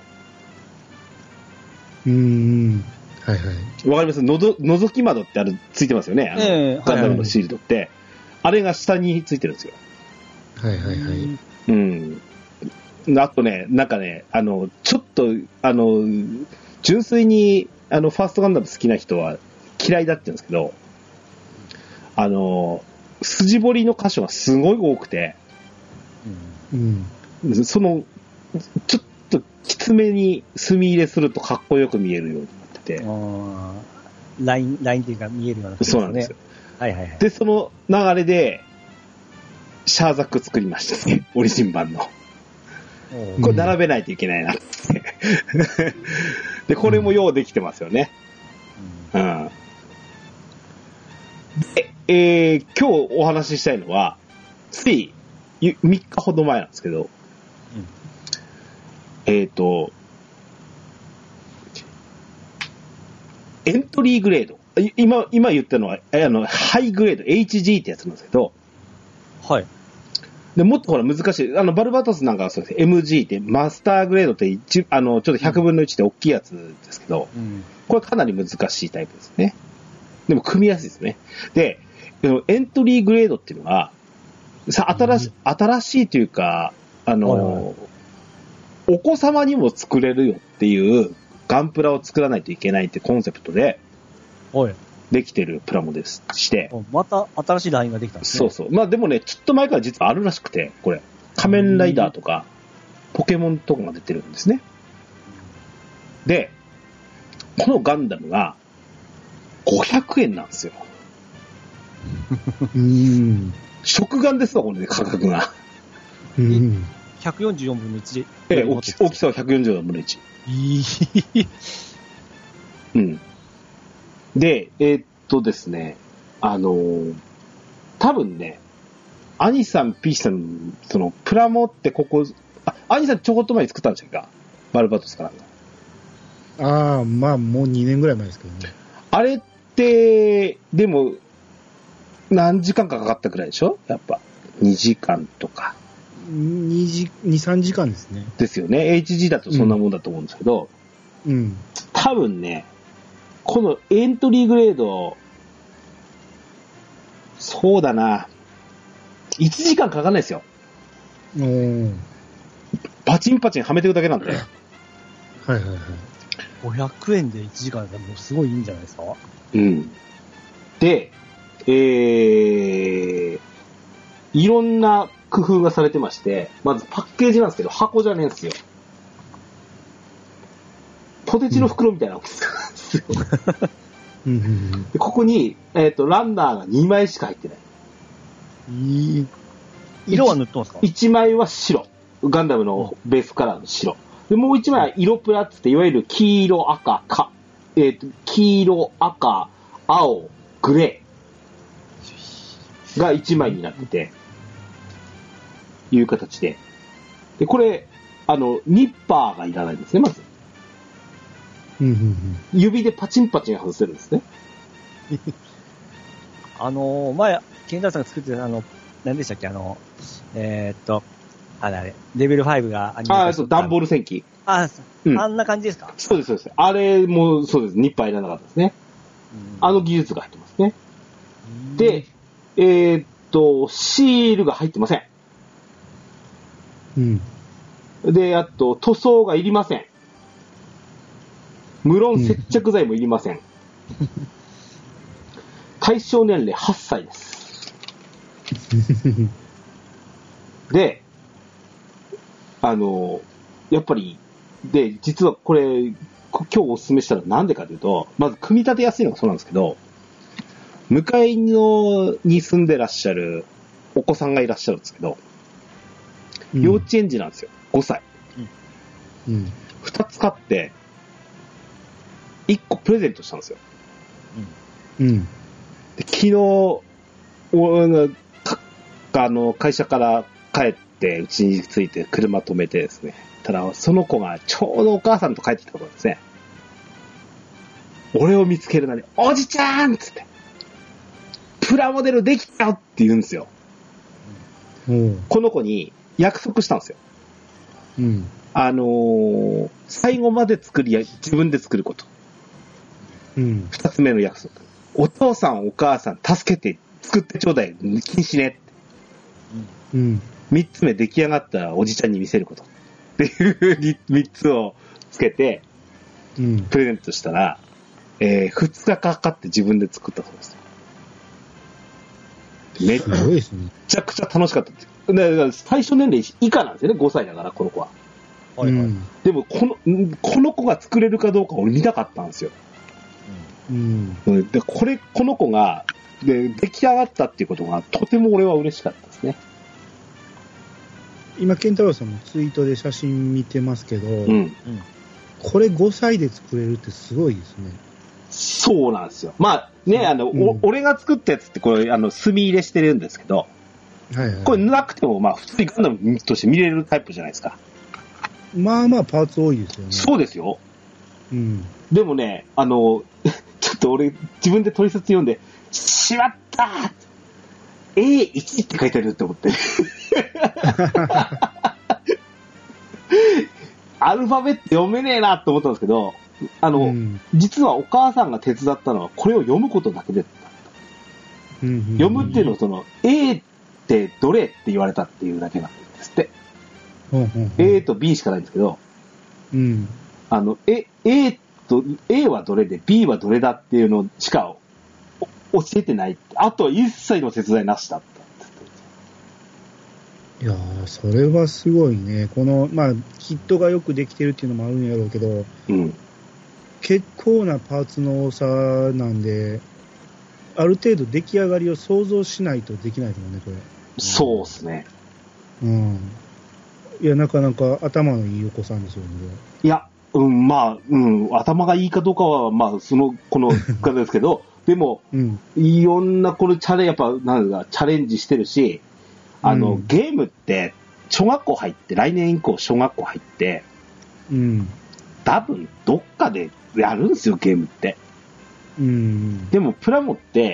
うーん。はいはい。 わかりますのど、覗き窓ってある、ついてますよね。あの、えー、ガンダムのシールドって、はいはい。あれが下についてるんですよ。 はいはいはい。 うん。あとね、なんかね、あの、ちょっと、あの、純粋に、あの、ファーストガンダム好きな人は嫌いだって言うんですけど、あの、筋彫りの箇所がすごい多くて、 うん。 その、ちょっときつめに墨入れするとかっこよく見えるようになってて。 あライン、ラインっていうか見えるような、ね。 そうなんですよ。 はいはいはい。 で、その流れで、シャーザック作りましたね。オリジン版の。これ並べないといけないなって。で、これもようできてますよね。うん。で、 えー、今日お話ししたいのは、ついみっかほど前なんですけど、うん、えっ、ー、と、エントリーグレード。今、今言ったのは、あの、ハイグレード、エイチジー ってやつなんですけど、 はい。 で、もっとほら難しい。あの、バルバトスなんかはそうです。エムジー ってマスターグレードって一、あの、ちょっとひゃくぶんのいちで大きいやつですけど、うん、これかなり難しいタイプですね。でも組みやすいですね。で、エントリーグレードっていうのは、さ、新しい、新しいというか、あの、はいはい、お子様にも作れるよっていうガンプラを作らないといけないってコンセプトで、できてるプラモデルして。 また新しいラインができたんですね。 そうそう。まあでもね、ちょっと前から実はあるらしくて、これ。仮面ライダーとか、ポケモンとかが出てるんですね。で、このガンダムがごひゃくえんなんですよ。 うん。 食玩ですわ、これね、価格が。 うん。 ひゃくよんじゅうよんぶんのいちで。 ええ、大き、大きさはひゃくよんじゅうよんぶんのいち。 いい。 うん。で、えー、っとですね、あのー、多分ね、アニさん、ピーさん、その、プラモってここ、あ、アニさんちょこっと前に作ったんじゃないか、バルバトスから。 ああ、まあ、もうにねんぐらい前ですけどね。 あれって、でも、何時間かかかったくらいでしょやっぱ。にじかんとか。 にじ、に、さんじかんですね。 ですよね。エイチジー だとそんなもんだと思うんですけど、 うん。うん、 多分ね、このエントリーグレード、そうだな、いちじかんかかんないですよ。 おー。 パチンパチンはめていくだけなんで。はいはいはい。 ごひゃくえんでいちじかんでもうすごいいいんじゃないですか？ うん。で、えー、いろんな工夫がされてまして、まずパッケージなんですけど、箱じゃねえんですよ。ポテチの袋みたいな大きさなんですよ。 うん、 でここに、えっと、ランナーがにまいしか入ってない。 いい。色は塗ってますか？ いちまいは白。ガンダムのベースカラーの白。で、もういちまいは色プラって言って、いわゆる黄色、赤、か、えっと、黄色、赤、青、グレーがいちまいになってて、いう形で。で、これ、あの、ニッパーがいらないんですね、まず。 うんうんうん、 指でパチンパチン外せるんですね。 あのー、前、ケンタロウさんが作ってた、あの、何でしたっけ、あの、えー、っと、あれあれ、レベルファイブがアニメーション。 ああ、そう、ダンボール戦記。 あ、うん、あんな感じですか？ そうです、そうです。あれも、そうです。ニッパーいらなかったですね。うん、あの技術が入ってますね。で、えー、っと、シールが入ってません。 うん。 で、あと、塗装がいりません。無論接着剤もいりません。うん、対象年齢はっさいです。で、あの、やっぱり、で、実はこれ、今日お勧めしたらなんでかというと、まず組み立てやすいのがそうなんですけど、向かいのに住んでらっしゃるお子さんがいらっしゃるんですけど、うん、幼稚園児なんですよ。ごさい。うん。ふたつ買って、いっこプレゼントしたんですよ。うん。うん、で昨日、おあの会社から帰ってうちに着いて車止めてですね。ただその子がちょうどお母さんと帰ってきたことですね。俺を見つけるなり、おじちゃんっつって、プラモデルできたよって言うんですよ。うん、この子に約束したんですよ。うん。あのー、最後まで作りや、自分で作ること。うん。二つ目の約束。お父さんお母さん助けて作ってちょうだい。気にしねって。うん。三つ目出来上がったらおじちゃんに見せること。っていう三つをつけて、うん。プレゼントしたら、えー、二日かかって自分で作ったそうです。めっちゃくちゃ楽しかったです。最初年齢以下なんですよね、ごさいだから、この子は。はいはい、でもこの、この子が作れるかどうかを見たかったんですよ。うん、でこれ、この子がで出来上がったっていうことがとても俺は嬉しかったですね。 今、健太郎さんもツイートで写真見てますけど、うん、これごさいで作れるってすごいですね。 そうなんですよ。まあ、 ね、あの、 うんお俺が作ったやつってこれ、あの、墨入れしてるんですけど、 はいはい。 これなくても、まあ、普通にガンダムとして見れるタイプじゃないですか。 まあまあパーツ多いですよね。 そうですよ。 うん。 でもね、あの、ちょっと俺、自分で取説読んで、しまったー エーワン って書いてあるって思って。アルファベット読めねえなって思ったんですけど、あの、 うん、 実はお母さんが手伝ったのは、これを読むことだけで、 うんうん、 読むっていうのは、その、A ってどれって言われたっていうだけなんですって。 うんうんうん、 A と B しかないんですけど、 うん。 あの、A、A と、A はどれで B はどれだっていうのしか教えてない。あとは一切の手伝いなしだった。 いやー、それはすごいね。この、まあ、キットがよくできてるっていうのもあるんやろうけど、 うん。 結構なパーツの多さなんで、ある程度出来上がりを想像しないとできないと思うね、これ。 そうですね。 うん。いや、なかなか頭のいいお子さんですよね。 いや、うん、まあ、うん、頭がいいかどうかは、まあ、その、この方ですけど、でも、 うん。 いろんなこのチャレ、やっぱ、なんだか、チャレンジしてるし、あの、 うんゲームって、小学校入って、来年以降小学校入って、 うん。 多分、どっかでやるんですよ、ゲームって。 うん。 でも、プラモって、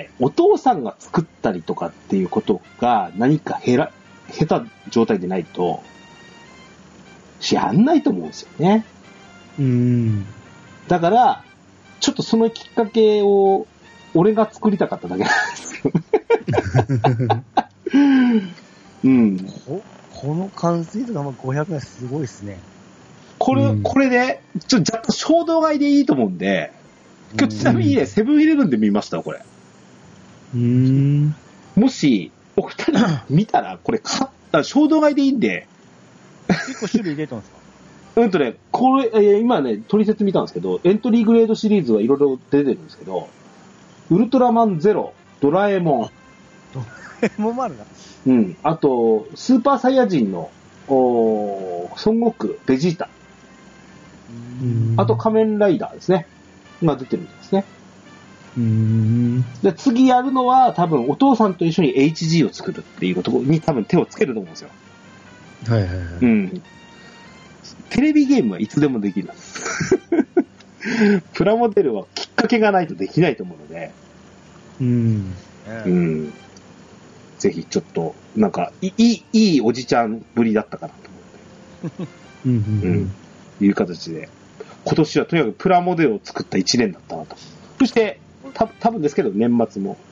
お父さんが作ったりとかっていうことが、何かへら、下手状態でないと、やんないと思うんですよね。 うん。 だから、ちょっとそのきっかけを、俺が作りたかっただけなんですよ。うん。 ここの完成度がまあごひゃくえんすごいですね。 これ、 うんこれで、ちょっと若干衝動買いでいいと思うんで、今日ちなみにね、セブンイレブンで見ましたよ、これ。 うん。 もし、お二人見たら、これ買ったら衝動買いでいいんで、 結構種類出たんですか？ うんとね、これ、えー今ね、取説見たんですけど、エントリーグレードシリーズはいろいろ出てるんですけど、ウルトラマンゼロ、ドラえもん、 もうあるな。 うん、あと、スーパーサイヤ人の、おー孫悟空、ベジータ、 うんあと仮面ライダーですね。が出てるんですね。 うん。 で、次やるのは多分お父さんと一緒に エイチジー を作るっていうところに多分手をつけると思うんですよ。 はいはいはい。 うん。テレビゲームはいつでもできる。プラモデルはきっかけがないとできないと思うので、 うん。 うん。ぜひちょっと、なんか、いい、いいおじちゃんぶりだったかなと思って。 うん。う。 うんん。いう形で、今年はとにかくプラモデルを作ったいちねんだったなと。そして、た多分ですけど、年末も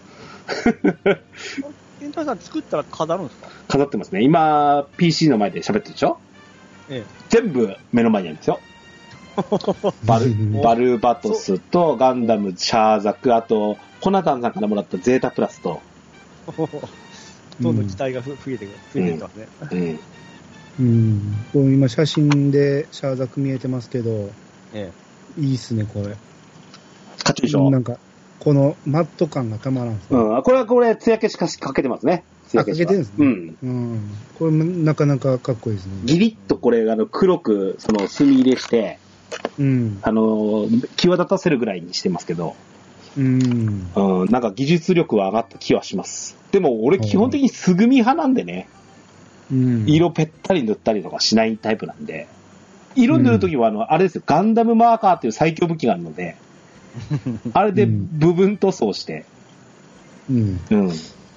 ケンタロウさん作ったら飾るんですか？ 飾ってますね。今、ピーシー の前で喋ってるでしょ？ え全部目の前にあるんですよ。バル、バルバトスとガンダム、シャーザク、あと、コナタンさんからもらったゼータプラスと、 どんどん期待がふ増えてくる、増えていってますね。 うん。 うん。こう今写真でシャーザク見えてますけど、 えいいっすね、これ。 かっちょいいでしょ？ なんか、このマット感がたまらんすね。 うん。これはこれ、艶消しかしかけてますね。艶消しはあかけてるんですねうん。 うん。これなかなかかっこいいですね。 ギリッとこれ、あの、黒く、その、墨入れして、 うん。 あの、際立たせるぐらいにしてますけど、 うん。 うん、なんか技術力は上がった気はします。でも俺基本的に素組み派なんでね、 うん。 色ぺったり塗ったりとかしないタイプなんで、色塗るときはあの、あれですよ、ガンダムマーカーっていう最強武器があるので、あれで部分塗装して、 うん。 うん。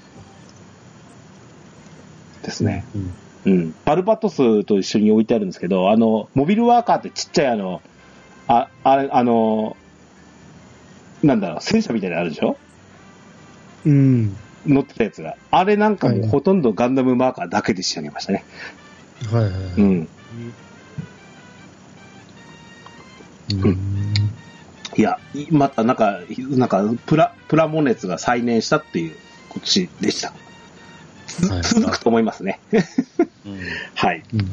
ですね。 うん。 うん。バルバトスと一緒に置いてあるんですけど、あの、モビルワーカーってちっちゃいあの、あ、あれ、あの、なんだろう、戦車みたいなのあるでしょ？ うん。 乗ってたやつが。あれなんかもはいほとんどガンダムマーカーだけで仕上げましたね。 はいはいはい。 うん。 うん。 いや、いまたなんか、なんか、プラ、プラモ熱が再燃したっていう今年でした。つはい続くと思いますね。 うんはい。 うん。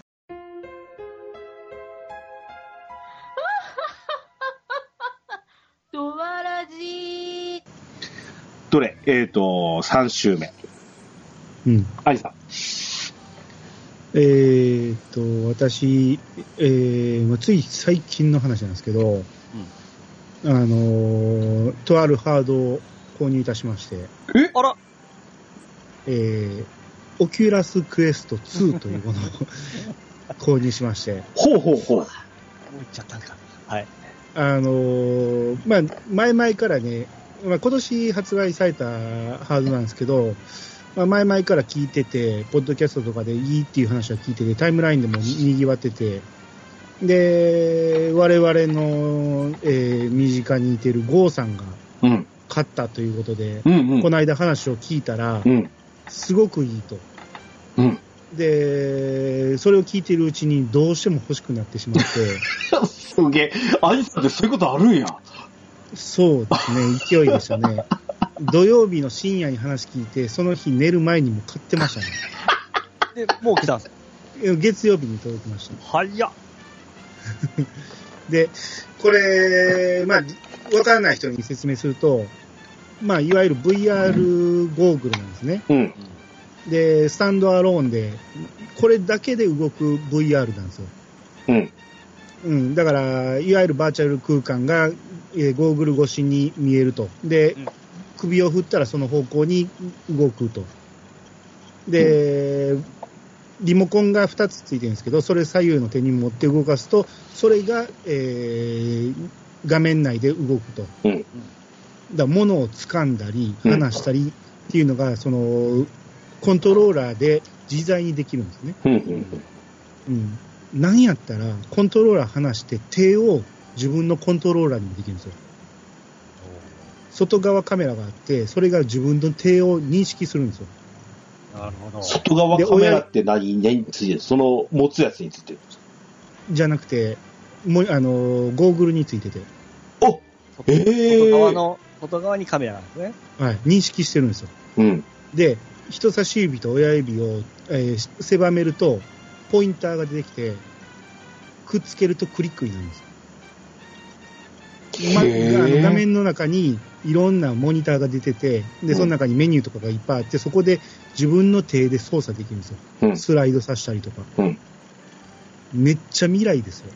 ドワラジー。 どれえっ、と、さん週目。 うん。 アリさん。 えーっと、私、えーまあ、つい最近の話なんですけど、 あのー、とあるハードを購入いたしまして、 えあらえー、オキュラスクエストツーというものを購入しまして、 ほうほうほう。 もう行っちゃったんか。はい。 あのー、まあ、前々からね、まあ、今年発売されたハードなんですけど、まあ、前々から聞いてて、ポッドキャストとかでいいっていう話は聞いてて、タイムラインでも賑わってて、で、我々の、えー、身近にいてるゴーさんがうん。 勝ったということで、 うんうん。 この間話を聞いたらう、ん。 すごくいいと。 うん。 で、それを聞いているうちにどうしても欲しくなってしまって、 すげえ。アニさんってそういうことあるんや。 そうですね、勢いでしたね。土曜日の深夜に話聞いて、その日寝る前にも買ってましたね。 で、もう来たんですか？ 月曜日に届きました。 早っ。 で、これ、まあ、わからない人に説明すると、まあ、いわゆる ブイアール ゴーグルなんですね。 うん。 で、スタンドアローンで、これだけで動く ブイアールなんですよ。 うん。 うん。だから、いわゆるバーチャル空間が、えーゴーグル越しに見えると。で、 うん首を振ったらその方向に動くと。で、リモコンがふたつついてるんですけど、それ左右の手に持って動かすと、それが、えー画面内で動くと。 うん。 だから物を掴んだり、離したりっていうのが、その、コントローラーで自在にできるんですね。 うん。うん。 うん。なんやったら、コントローラー離して手を自分のコントローラーにもできるんですよ。外側カメラがあって、それが自分の手を認識するんですよ。 なるほど。 外側カメラって何についてる？その持つやつについてるんですか？ じゃなくて、もうあの、ゴーグルについてて、 おえー外側の、外側にカメラなんですね。 はい、認識してるんですよ。 うん。 で、人差し指と親指を、えー狭めると、ポインターが出てきて、くっつけるとクリックになるんですよ。ま、あへーの画面の中にいろんなモニターが出てて、で、その中にメニューとかがいっぱいあって、そこで自分の手で操作できるんですよ。 うん。 スライドさせたりとか。 うん。 めっちゃ未来ですよ。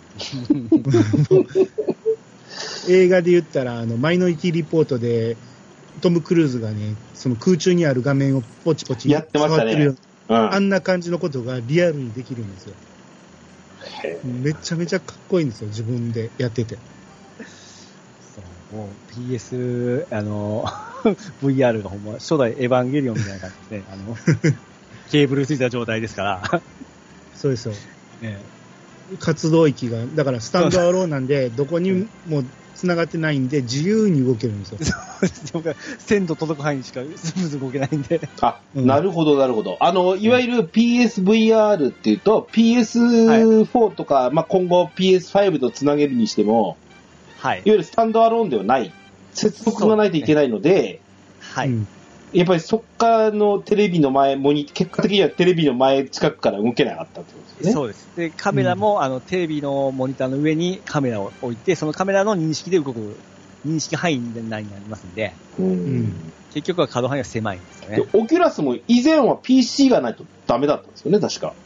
映画で言ったら、あの、マイノリティリポートで、トム・クルーズがね、その空中にある画面をポチポチやってましたね触ってるようなうん。 あんな感じのことがリアルにできるんですよ。めちゃめちゃかっこいいんですよ、自分でやってて。 そう、もう ピーエス、あの、ブイアール がほんま、初代エヴァンゲリオンみたいな感じで、ね、あの、ケーブルついた状態ですから。 そうですよ。 ね、 活動域が、だからスタンドアローンなんで、どこにも繋がってないんで、自由に動けるんですよ。 そうですよ。鮮度届く範囲しかスムーズ動けないんで。 あ、 うんなるほど、なるほど。あの、いわゆる ピーエスブイアール っていうと、ピーエスフォー とか、まあ、今後 ピーエスファイブ とつなげるにしても、 はいいわ。ゆるスタンドアローンではない、接続がないといけないので、 はい。 うんやっぱりそっからのテレビの前、モニ結果的にはテレビの前近くから動けなかったってことですね。 そうです。で、カメラも、あの、テレビのモニターの上にカメラを置いて、そのカメラの認識で動く、認識範囲内になりますんで、 うんうん結局は可動範囲が狭いんですよねで。オキュラスも以前は ピーシー がないとダメだったんですよね、確か。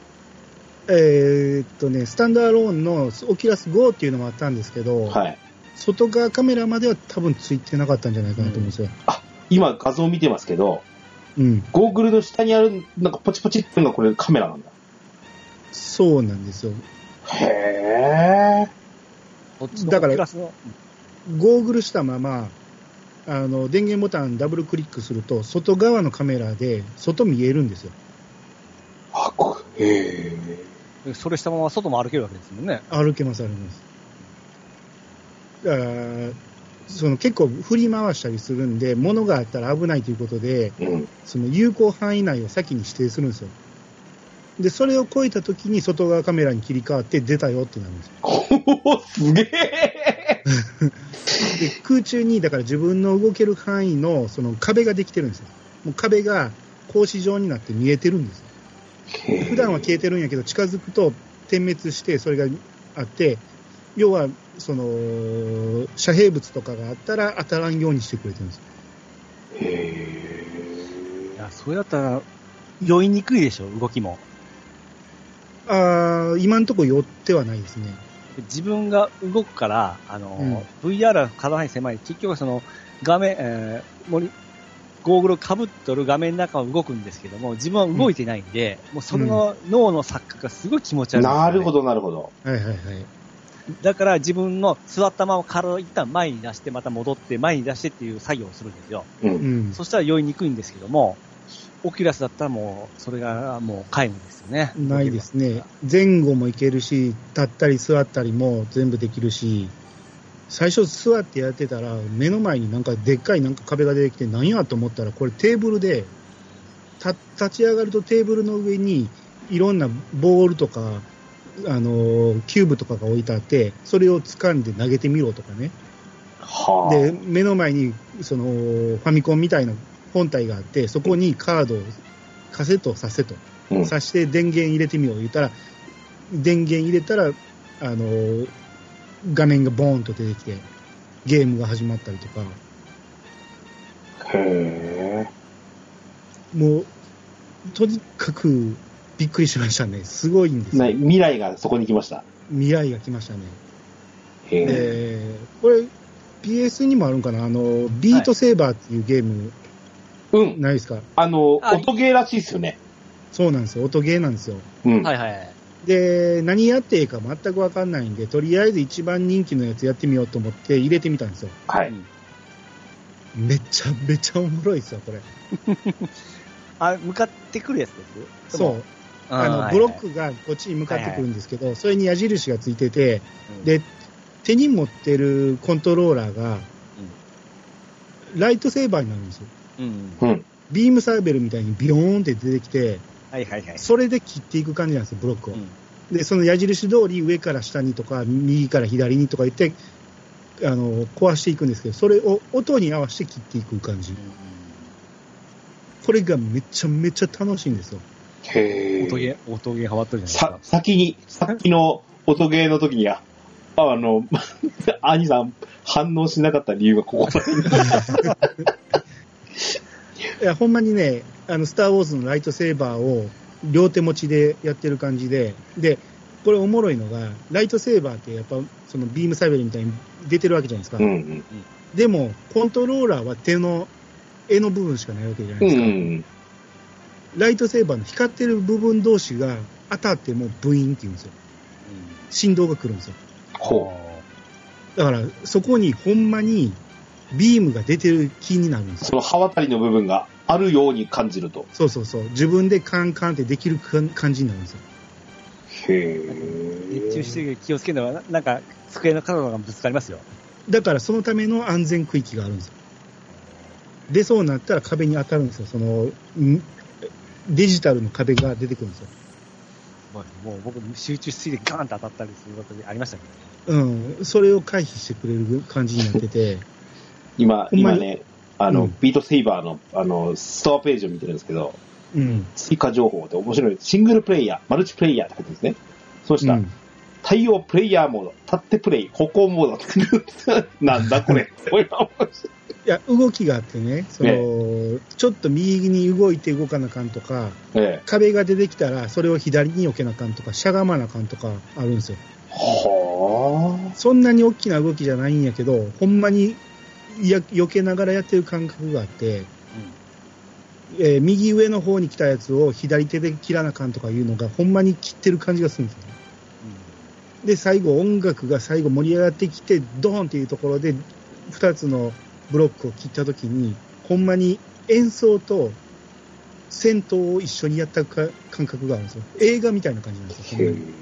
えーっとね、スタンドアローンのオキュラス ゴー っていうのもあったんですけど、 はい。 外側カメラまでは多分ついてなかったんじゃないかなと思うんですよ。 今画像見てますけど、 うん。 ゴーグルの下にある、なんかポチポチっていうのがこれカメラなんだ。 そうなんですよ。 へー。 こっちのだからオキュラスのゴーグルしたまま、あの、電源ボタンダブルクリックすると、外側のカメラで外見えるんですよ。 あ、こへー。 それしたまま外も歩けるわけですもんね。 歩けます、歩けます。だから、その結構振り回したりするんで、物があったら危ないということで、 うん。 その有効範囲内を先に指定するんですよ。で、それを超えたときに外側カメラに切り替わって出たよってなるんですよ。 おー、すげえ。 で、空中に、だから自分の動ける範囲のその壁ができてるんですよ。もう壁が格子状になって見えてるんですよ。普段は消えてるんやけど、近づくと点滅して、それがあって、要は、その、遮蔽物とかがあったら当たらんようにしてくれてるんですよ。 へいや、それだったら、酔いにくいでしょ、動きも。 あー今のところ寄ってはないですね。 自分が動くから、あの、 うん、 ブイアール は体範囲狭い。結局その、画面、えー、森、ゴーグルを被っとる画面の中は動くんですけども、自分は動いてないんで、うん、もうそれの脳の錯覚がすごい気持ち悪い、ね。 なるほど、なるほど。 はいはいはい。 だから自分の座ったまま体を一旦前に出してまた戻って前に出してっていう作業をするんですよ。 うん。 そしたら酔いにくいんですけども、オキュラスだったらもう、それがもう皆無ですよね。 ないですね。前後もいけるし、立ったり座ったりも全部できるし、最初座ってやってたら、目の前になんかでっかいなんか壁が出てきて、何やと思ったら、これテーブルで、た立ち上がるとテーブルの上にいろんなボールとか、あの、キューブとかが置いてあって、それを掴んで投げてみろとかね。 はあ。 で、目の前に、その、ファミコンみたいな本体があって、そこにカードをカセットをさせと。 うん、 さして電源入れてみよう言ったら、電源入れたら、あの、画面がボーンと出てきて、ゲームが始まったりとか。 へー。もう、とにかくびっくりしましたね。すごいんですよ。 未来がそこに来ました。 未来が来ましたね。 へえー、これ、ピーエス にもあるんかな、あの、ビートセーバーっていうゲーム、 はい、うん。 ないですか？ あの、音ゲーらしいですよね。 そうなんですよ。音ゲーなんですよ。 うん。 はいはい。 で、何やっていいか全くわかんないんで、とりあえず一番人気のやつやってみようと思って入れてみたんですよ。 はい。 めちゃめちゃおもろいですよ、これ。 あ、向かってくるやつですそう。あの、ブロックがこっちに向かってくるんですけど、はいはい、それに矢印がついてて、うん、で、手に持ってるコントローラーが、うん、ライトセーバーになるんですよ。 うん。 ビームサーベルみたいにビヨーンって出てきて、 はいはいはい。 それで切っていく感じなんですよ、ブロックを。うん、で、その矢印通り上から下にとか、右から左にとか言って、あの、壊していくんですけど、それを音に合わせて切っていく感じ。うん、これがめちゃめちゃ楽しいんですよ。 へー。 音ゲー、音ゲーハマってるじゃないですか。 さ、先に、さっきの音ゲーの時には、あの、兄さん反応しなかった理由がここいや、ほんまにね、あの、スター・ウォーズのライトセーバーを両手持ちでやってる感じで、で、これおもろいのが、ライトセーバーってやっぱ、そのビームサイベルみたいに出てるわけじゃないですか。うんうん、でも、コントローラーは手の、絵の部分しかないわけじゃないですか。うんうん、ライトセーバーの光ってる部分同士が当たってもブイーンって言うんですよ。振動が来るんですよ。 ほう。だから、そこにほんまにビームが出てる気になるんですよ。 その刃渡りの部分があるように感じると。 そうそうそう。自分でカンカンってできる感じになるんですよ。 へー。 熱中して気をつけるのは、なんか、机の角がぶつかりますよ。 だから、そのための安全区域があるんですよ。で、そうなったら壁に当たるんですよ。その、デジタルの壁が出てくるんですよ。 もう僕、集中しすぎてガーンと当たったりすることありましたけど、ね。うん。それを回避してくれる感じになってて。 今、今ね、あの、うん、ビートセイバーの、あの、ストアページを見てるんですけど、 うん。 追加情報で面白い。シングルプレイヤー、マルチプレイヤーってことですね。そうしたら、うん、対応プレイヤーモード、立ってプレイ、歩行モード。なんだこれ。 いや、動きがあってね、その、ええ、ちょっと右に動いて動かなあかんとか、ええ、壁が出てきたら、それを左に避けなあかんとか、しゃがまなあかんとかあるんですよ。 はあ。 そんなに大きな動きじゃないんやけど、ほんまにや避けながらやってる感覚があって、うん、えー、右上の方に来たやつを左手で切らなあかんとかいうのが、ほんまに切ってる感じがするんですよね。うん、で、最後、音楽が最後盛り上がってきて、ドーンっていうところで、二つのブロックを切ったときに、ほんまに演奏と戦闘を一緒にやったか感覚があるんですよ。映画みたいな感じなんですよ。ほんまに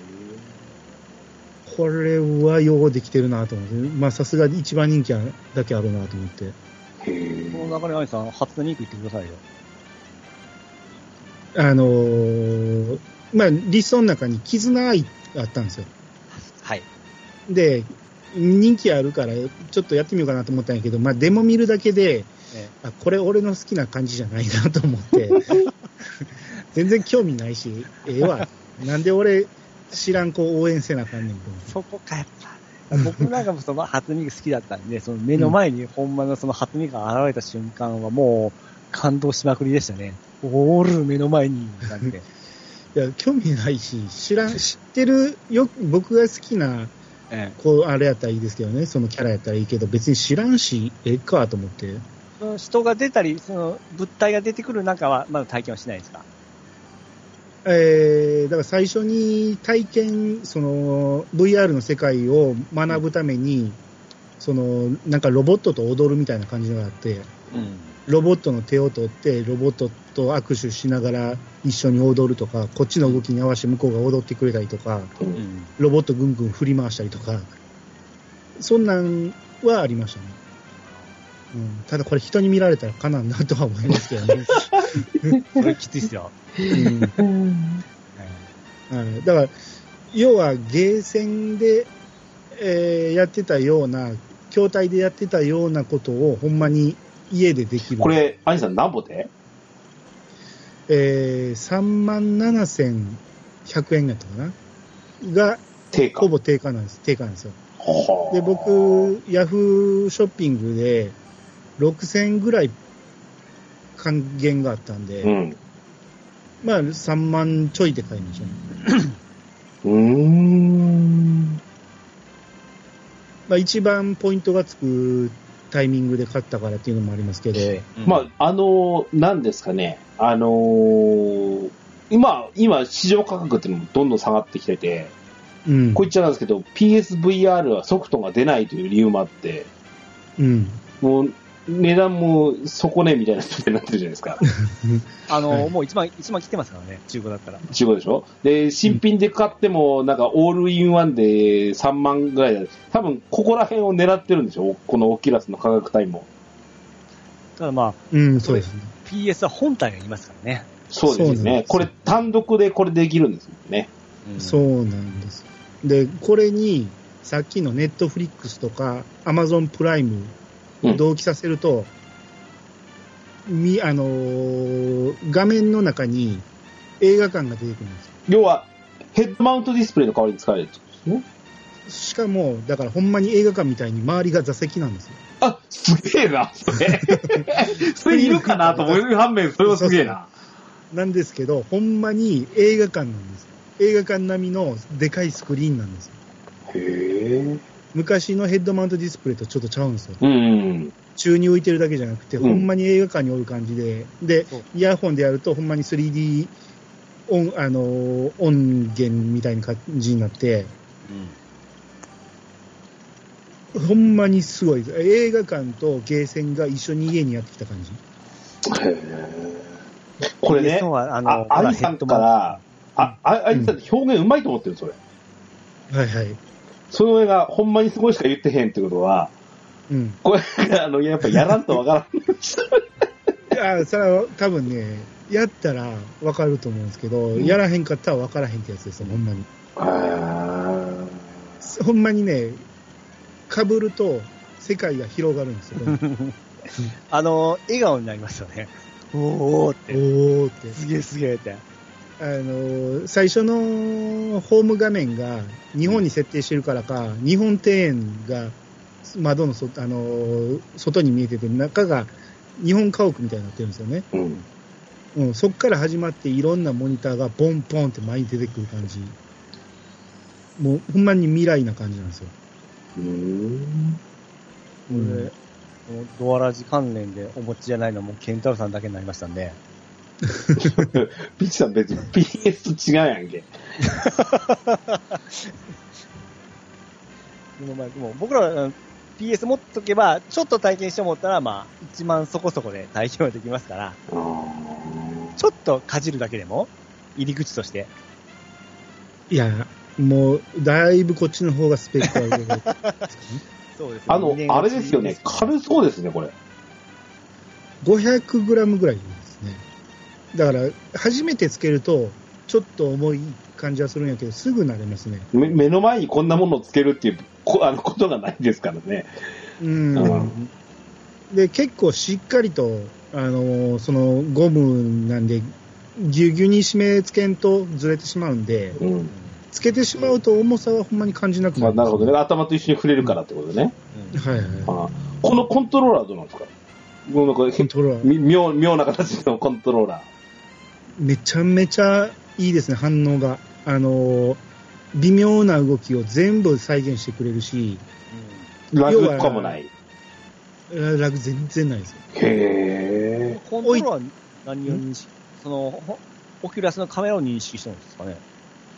これはようできてるなと思って、まあさすがに一番人気だけあるなと思って。 この中で兄さん、初音ミク行ってくださいよ。 あのー、まあリストの中に絆愛があったんですよ。 はい。 で、人気あるからちょっとやってみようかなと思ったんやけど、まあデモ見るだけで、ええ、あ、これ俺の好きな感じじゃないなと思って全然興味ないし、ええわ、なんで俺知らん子応援せなあかんねんと思って。 そこかやっぱ僕なんかもその初音ミク好きだったんで、その目の前に本間のその初音ミクが現れた瞬間はもう感動しまくりでしたね。おーる目の前になんて。 いいや、興味ないし、知らん、知ってるよ、僕が好きな、 えこう、あれやったらいいですけどね、そのキャラやったらいいけど、別に知らんし、ええかと思って。 その人が出たり、その物体が出てくる中は、まだ体験はしないですか？ えー、だから最初に体験、その、ブイアール の世界を学ぶために、その、なんかロボットと踊るみたいな感じのがあって、 うん。 ロボットの手を取って、ロボットと握手しながら一緒に踊るとか、こっちの動きに合わせて向こうが踊ってくれたりとか、 うん。 ロボットぐんぐん振り回したりとか、そんなんはありましたね。うん、ただこれ人に見られたらかなんなとは思いますけどね。 それきついっすよ。 うんはい、だから、要はゲーセンで、えー、やってたような、筐体でやってたようなことをほんまに家でできる。 これ、アニさん何ぼで？ えー、さんまんななせんひゃくえんだったかなが、 定価。 ほぼ定価なんです。定価なんですよ。 はあ、 で、僕、ヤフーショッピングでろくせんえんぐらい還元があったんで、 うん。 まあさんまんちょいで買いましたね。 うーん。 まあ一番ポイントがつくタイミングで買ったからっていうのもありますけど、 うん、 まあ、あのー、なんですかね、あのー、今、今、市場価格っていうのもどんどん下がってきてて、 うん。 こう言っちゃなんですけど、ピーエスブイアール はソフトが出ないという理由もあって、 うん。 もう、値段も底値みたいな状態になってるじゃないですか。 あの、 はい、 もう一番、一番来てますからね、中古だったら。 中古でしょ？で、新品で買っても、なんか、オールインワンでさんまんぐらいだ。多分、ここら辺を狙ってるんでしょ？このオキュラスの価格帯も。 ただまあ、 うん、そうですね。 ピーエス は本体がいますからね。 そうですね。これ、単独でこれできるんですもんね。 うん、 そうなんです。で、これに、さっきのネットフリックスとか、アマゾンプライム、同期させると、うん、み、あのー、画面の中に映画館が出てくるんですよ。 要は、ヘッドマウントディスプレイの代わりに使えるってことですね。 しかも、だからほんまに映画館みたいに周りが座席なんですよ。 あ、すげえな、それ。それいるかなと思う反面、それはすげえな。そうそうなんですけど、ほんまに映画館なんですよ。映画館並みのでかいスクリーンなんですよ。 へえ。 昔のヘッドマウントディスプレイとちょっとちゃうんですよ。 うん、うん。 宙に浮いてるだけじゃなくて、 うん、 ほんまに映画館におる感じで、で、イヤホンでやるとほんまに スリーディー 音、あのー、音源みたいな感じになって、うん、ほんまにすごいです。映画館とゲーセンが一緒に家にやってきた感じ。 へー。これね、あのあ、アイさんから、あ、アイさんって表現うまいと思ってる、それ。 はいはい。 その上がほんまにすごいしか言ってへんってことは、うん、これ、あの、やっぱやらんとわからん。 いや、それは多分ね、やったらわかると思うんですけど、うん、やらへんかったらわからへんってやつですよ、ほんまに。ほんまにね、被ると世界が広がるんですよ。 あの、笑顔になりますよね。おーって。 おーって。 すげえすげえって。 あの、最初のホーム画面が日本に設定してるからか、日本庭園が窓のそ、あの、外に見えてて、中が日本家屋みたいになってるんですよね。うんうん、そっから始まっていろんなモニターがボンポンって前に出てくる感じ。もうほんまに未来な感じなんですよ。うーん。 これ、ドアラジ関連でお持ちじゃないのもケンタロウさんだけになりましたんで。 ピッチさん別に ピーエス と違うやんけ。 でもまあでも僕らは ピーエス 持っとけば、ちょっと体験して思ったら、まあ、いちまんそこそこで体験はできますから、ちょっとかじるだけでも、入り口として。 いや、もう、だいぶこっちの方がスペックは上ですかね。 そうですね。 あの、あれですよね、軽そうですね、これ。 ごひゃくグラム ぐらいですね。だから、初めてつけると、ちょっと重い感じはするんやけど、すぐ慣れますね。 目, 目の前にこんなものをつけるっていうこあのことがないですからね。 うん。うん、で、結構しっかりと、あの、そのゴムなんで、ぎゅうぎゅうに締め付けんとずれてしまうんで、うん、つけてしまうと重さはほんまに感じなくなる、 まあ。なるほどね。頭と一緒に触れるからってことね。 うん、はいはい。 あこのコントローラーはどうなんですか？もうなんかコントローラー。妙、妙な形のコントローラー。 めちゃめちゃいいですね、反応が。あのー、微妙な動きを全部再現してくれるし、 ラグとかもない。 ラグ全然ないですよ。 へコントローラーは何を認識、その、オキュラスのカメラを認識したんですかね。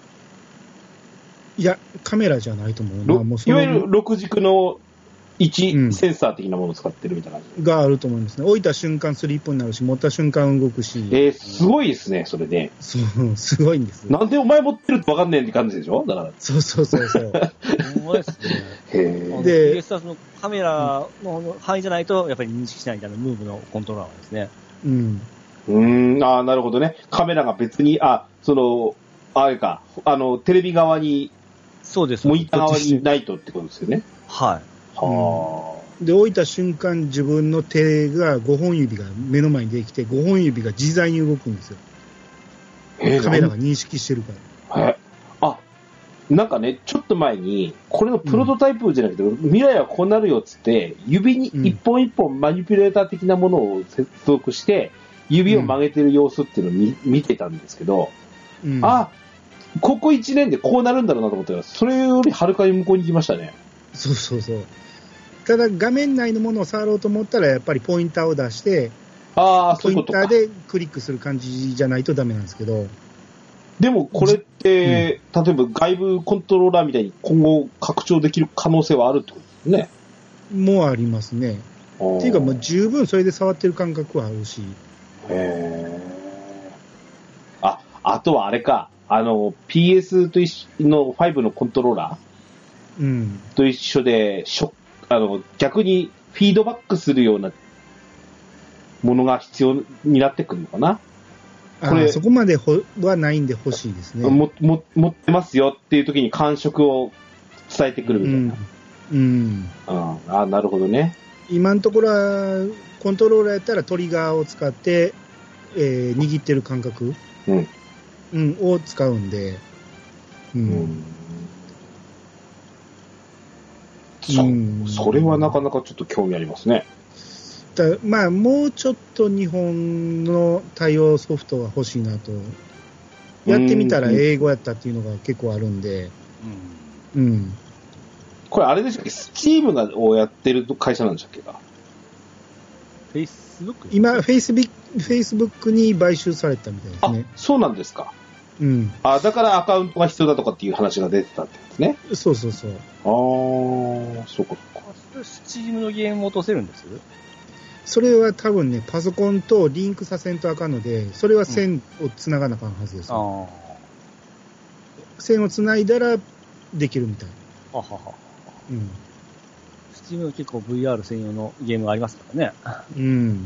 いや、カメラじゃないと思うな。もうそのいわゆるろく軸の位置うんセンサー的なものを使ってるみたいな感じ。 があると思いますね。置いた瞬間スリップになるし、持った瞬間動くし。 えー、すごいですね、それね。 そう、すごいんです。 なんでお前持ってるって分かんねえって感じでしょだから。 そうそうそうそう。 そうですね。 へあのでピーエス のカメラの範囲じゃないと、やっぱり認識しないみたいなムーブのコントローラーですね。 うん。 うーん、ああ、なるほどね。カメラが別に、あ、その、あれか、あの、テレビ側に、 そうです。 モニター側にないとってことですよね。 はい。 はで、置いた瞬間、自分の手がごほん指が目の前にできて、ごほん指が自在に動くんですよ。 あ。えーカメラが認識してるかえ、あ、なんかね、ちょっと前に、これのプロトタイプじゃなくて、未来はこうなるよっつって、指に一本一本マニピュレーター的なものを接続して、指を曲げてる様子っていうのを見,、見てたんですけど、 ら。うん、 あ、ここいちねんでこうなるんだろうなと思ったら、それよりはるかに向こうに行きましたね。 そうそうそう。ただ、画面内のものを触ろうと思ったら、やっぱりポインターを出して、 ああ、そポインういうことか。 ターでクリックする感じじゃないとダメなんですけど、 でもこれって、うん、例えば外部コントローラーみたいに今後拡張できる可能性はあるってことですね。 もうありますね。っていうか、もう十分それで触ってる感覚はあるし。 へー。あ、あとはあれか、あの、ピーエス と一緒のごのコントローラー、 うん、 と一緒で、しょあの逆にフィードバックするようなものが必要になってくるのかな。 これそこまでほはないんで欲しいですね。 もも持ってますよっていう時に感触を伝えてくるみたいな。 うん。うん、 ああ、なるほどね。 今のところはコントローラーやったらトリガーを使って、えー、握ってる感覚、 うんうん、を使うんで、うんうんそ, それはなかなかちょっと興味ありますね。 だまあ、もうちょっと日本の対応ソフトが欲しいなと。やってみたら英語やったっていうのが結構あるんで。うん。うん、 これあれでしたっけ、スチームがをやってる会社なんでしたっけか。 フェイスブック今、フェイスビ、フェイスブックに買収されたみたいですね。 あ、そうなんですか。 うん。 あ、だからアカウントが必要だとかっていう話が出てたってことですね。 そうそうそう。 ああ、そうかそうか。 スチームのゲームを落とせるんです？ それは多分ね、パソコンとリンクさせんとあかんので、それは線をつながなあかんはずです、うん。線をつないだらできるみたい。 ははは。 うん。 スチームは結構 ブイアール 専用のゲームがありますからね。 うん。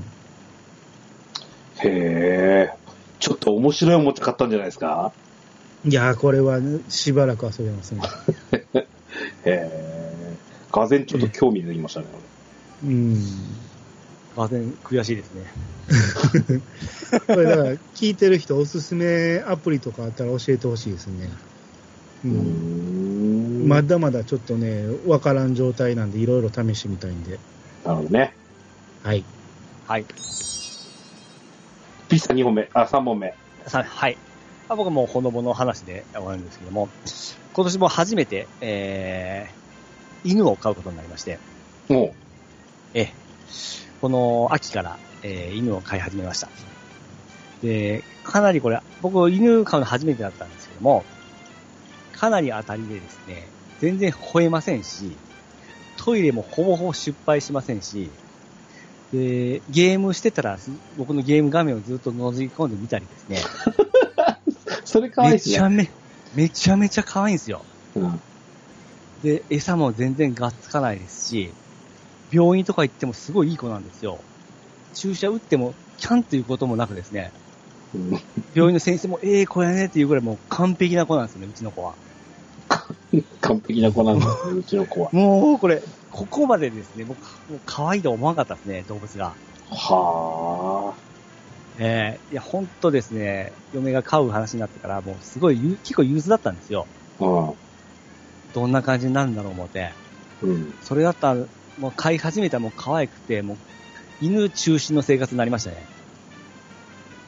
へえ。ちょっと面白いおもちゃ買ったんじゃないですか？ いやー、これは、ね、しばらく遊べますね。 へえ。がぜんちょっと興味出てきましたね。 うん。 がぜん悔しいですね。 これだから、聞いてる人おすすめアプリとかあったら教えてほしいですね。うん。うーんまだまだちょっとね、わからん状態なんで、いろいろ試してみたいんで。 なるほどね。 はい。 はい。 ピッサにほんめ、あ、さんぼんめ。 はい。あ僕はもうほのぼの話で終わるんですけども、今年も初めて、えー、犬を飼うことになりまして、 おうえ、この秋から、えー、犬を飼い始めました。で、かなりこれ、僕犬飼うの初めてだったんですけども、かなり当たりでですね、全然吠えませんし、トイレもほぼほぼ失敗しませんし、で、ゲームしてたら、僕のゲーム画面をずっと覗き込んでみたりですね。 それかわいいですね。 めちゃめ、めちゃめちゃ可愛いんですよ。 うん、 で、餌も全然がっつかないですし、病院とか行ってもすごいいい子なんですよ。注射打っても、キャンということもなくですね、うん、病院の先生も、ええー、子やねっていうぐらいもう完璧な子なんですよね、うちの子は。 完璧な子なんですね、うちの子は。 もう、これ、ここまでですね、僕、もう可愛いと思わなかったですね、動物が。 はぁ。 ええー、いや、ほんとですね、嫁が飼う話になってから、もうすごい、結構憂鬱だったんですよ。 うん。 どんな感じになるんだろう思って。 うん。 それだったら、もう飼い始めたらもう可愛くて、もう、犬中心の生活になりましたね。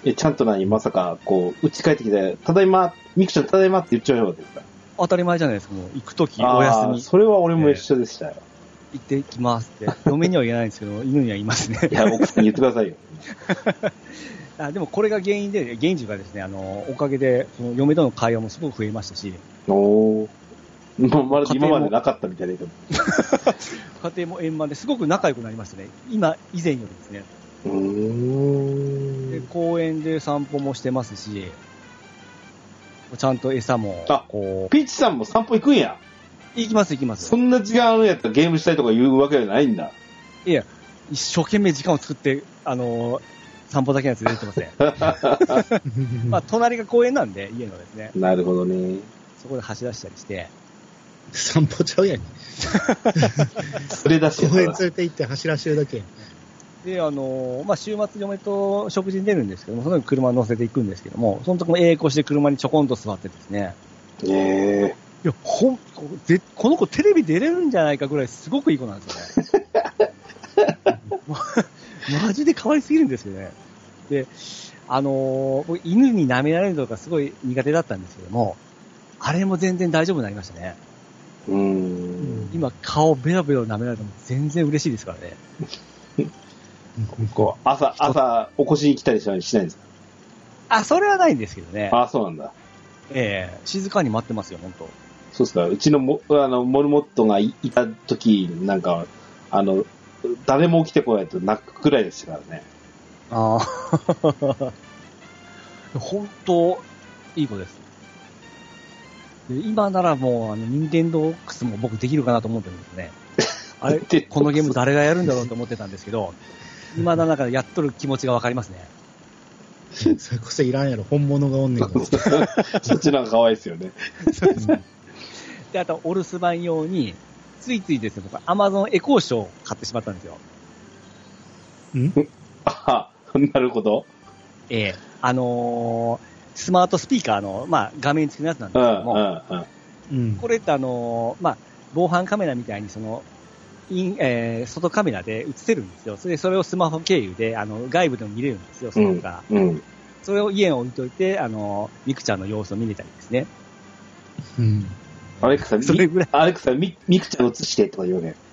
え、ちゃんと何まさか、こう、家帰ってきて、ただいま、ミクちゃんただいまって言っちゃうわけですか？ 当たり前じゃないですか、もう行くときあーお休みそれは俺も一緒でしたよ。 行ってきますって。嫁には言えないんですけど、犬には言いますね。 いや、奥さんに言ってくださいよ。 あでもこれが原因で、原因というかですね、あの、おかげで、その嫁との会話もすごく増えましたし、 おー。ままるで今までなかったみたいな言い方。 家庭も円満ですごく仲良くなりましたね。今、以前よりですね。 うーで、 ん。 公園で散歩もしてますし、ちゃんと餌も、 あこう、 ピーチさんも散歩行くんや。 行きます行きますそ。んな時間あるんやったらゲームしたいとか言うわけじゃないんだ。 いや、一生懸命時間を作って、あのー散歩だけのやつで出てますね。まあ、隣が公園なんで、家のですね、 なるほどね。 そこで走らせたりして、 散歩ちゃうやん。 それだしや公園な連れて行って走らせるだけやん。 で、あのーまあ、週末嫁と食事に出るんですけども、その時車乗せていくんですけども、その時もええ子して車にちょこんと座ってですね、 ねえ。 いや、ほん、こでこの子テレビ出れるんじゃないかぐらいすごくいい子なんですよね。まマジで変わりすぎるんですよね。で、あのー僕犬に舐められるのがすごい苦手だったんですけども、あれも全然大丈夫になりましたね。 うーん。 今、顔ベロベロ舐められても全然嬉しいですからね。 こう、朝、朝、起こしに来たりしないんですか？ あ、それはないんですけどね。 あ、そうなんだ。 ええ静かに待ってますよ、本当。 そうですか。うちのも、あの、モルモットがいいた時、なんか、あの、誰も起きてこないと泣くくらいでしたからね。 ああ。本当、いい子です。で今ならもう、あの、ニンテンドー X も僕できるかなと思ってるんですね。あれ、このゲーム誰がやるんだろうと思ってたんですけど、今だ中でやっとる気持ちがわかりますね。 それこそいらんやろ、本物がおんねんから。 そっちの方が可愛いですよね。 で、あと、お留守番用に、ついついですね、僕、アマゾンエコーショーを買ってしまったんですよ。 んあ、なるほど。 ええあのースマートスピーカーの、まあ、画面付きのやつなんでうん、うすけども、 ん、うん。 うん。 これってあのーまあ、防犯カメラみたいにその、インえー外カメラで映せるんですよ。それで、それをスマホ経由で、あの、外部でも見れるんですよ、その他。 うん。 それを家に置いといて、あの、ミクちゃんの様子を見れたりですね。 うん。 アレクサ、 それぐらいアレクサ、ミミクちゃん映してとか言うね。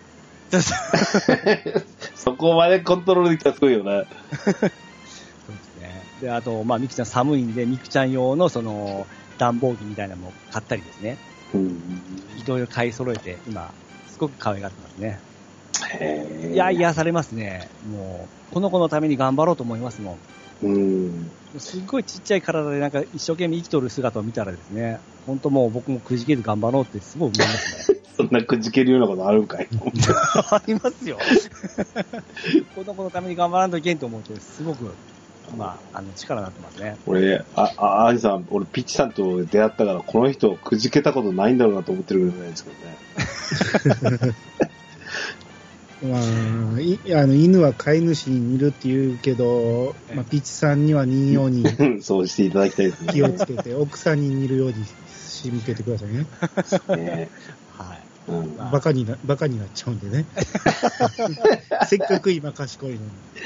そこまでコントロールできたらすごいよね。 そうですね。で、あと、まあ、ミクちゃん寒いんで、ミクちゃん用の、その、暖房機みたいなのも買ったりですね。 うん。 いろいろ買い揃えて、今、すごく可愛がってますね。 へーいや、癒されますね。もう、この子のために頑張ろうと思いますもん。 うん。 すっごいちっちゃい体でなんか一生懸命生きとる姿を見たらですね、本当もう僕もくじけず頑張ろうってすごい思いますね。 そんなくじけるようなことあるんかい。 ありますよ。この子のために頑張らんといけんと思うと、すごく、まあ、あの、力になってますね。 俺、あ、あ、アニさん、俺、ピッチさんと出会ったから、この人、くじけたことないんだろうなと思ってるぐらいですけどね。 まあ、いあの犬は飼い主に似るって言うけど、まあ、ピッチさんには似んようにそうしていただきたいですね。 気をつけて、奥さんに似るようにしてみててくださいね。 ねはい。 うんまあバカにな、バカになっちゃうんでね。せっかく今賢いのに。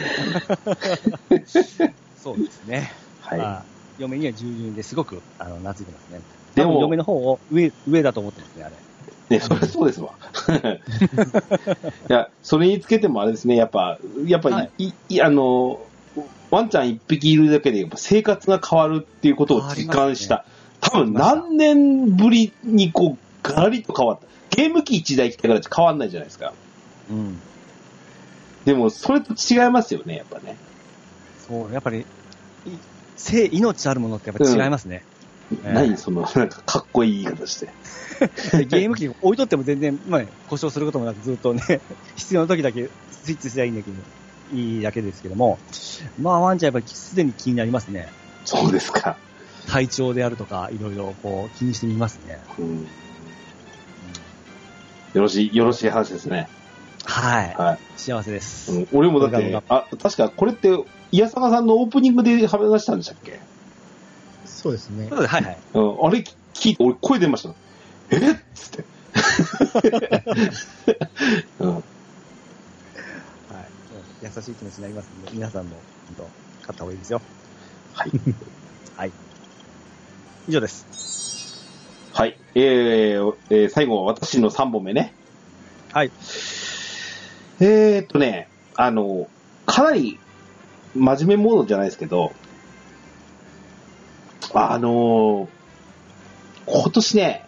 そうですね。 はい。 まあ、嫁には従順ですごく、あの、懐いてますね。 でもでも、嫁の方を上、上だと思ってますね、あれ。 ね、そりゃそうですわ。いや、それにつけてもあれですね、やっぱ、やっぱ、 はいい、い、あの、ワンちゃん一匹いるだけで、やっぱ生活が変わるっていうことを実感した。多分何年ぶりにこう、ガラリと変わった。ゲーム機一台来てから変わんないじゃないですか。 うん。 でも、それと違いますよね、やっぱね。 そう、やっぱり、い生、命あるものってやっぱ違いますね。ええ何その、なんかかっこいい言い方して。 でゲーム機置いとっても全然、まあね、故障することもなくずっとね、必要な時だけスイッチすればいいんだけど、いいだけですけども、まあワンちゃんやっぱりすでに気になりますね。 そうですか。 体調であるとか、いろいろこう気にしてみますね。 うん。よろしい、よろしい話ですね。 はい。 はい。 幸せです。 うん、俺もだっこれが、 てあ、確かこれって、いやさがさんのオープニングで話したんでしたっけ？ そうですね。 そうですはいはい。 うん、あれ聞いて、俺声出ました。えっつって。うん、 はい。優しい気持ちになりますので、皆さんも、本当買った方がいいですよ。 はい。 はい。以上です。 はい。えー、えー、最後、私のさんぼんめね。 はい。 えーっとね、あの、かなり真面目モードじゃないですけど、あのー、今年ね、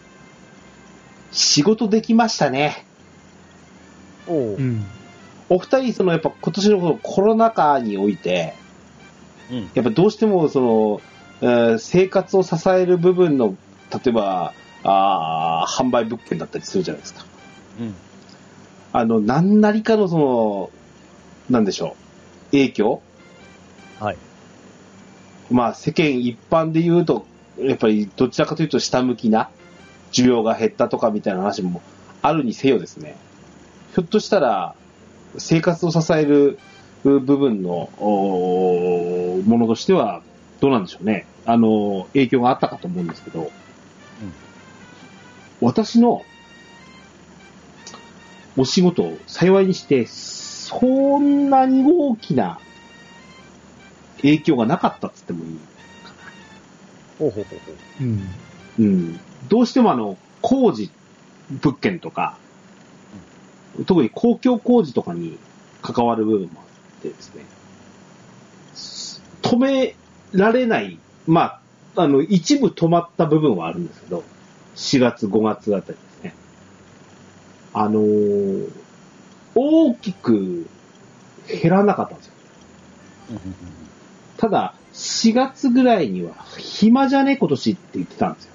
仕事できましたね。 おう。 うん。 お二人、そのやっぱ今年のコロナ禍において、 うん。 やっぱどうしてもその、えー生活を支える部分の、例えば、あー販売物件だったりするじゃないですか。 うん。 あの、何なりかのその、なんでしょう、影響はい。 まあ世間一般で言うと、やっぱりどちらかというと下向きな需要が減ったとかみたいな話もあるにせよですね。ひょっとしたら生活を支える部分のおものとしてはどうなんでしょうね。あの、影響があったかと思うんですけど、私のお仕事を幸いにして、そんなに大きな影響がなかったっつってもいい。 ほうほうほうほう。 うん。 うん。どうしてもあの、工事物件とか、特に公共工事とかに関わる部分もあってですね、止められない、まあ、あの、一部止まった部分はあるんですけど、しがつ、ごがつあたりですね。あのー、大きく減らなかったんですよ。ただ、しがつぐらいには、暇じゃね今年って言ってたんですよ。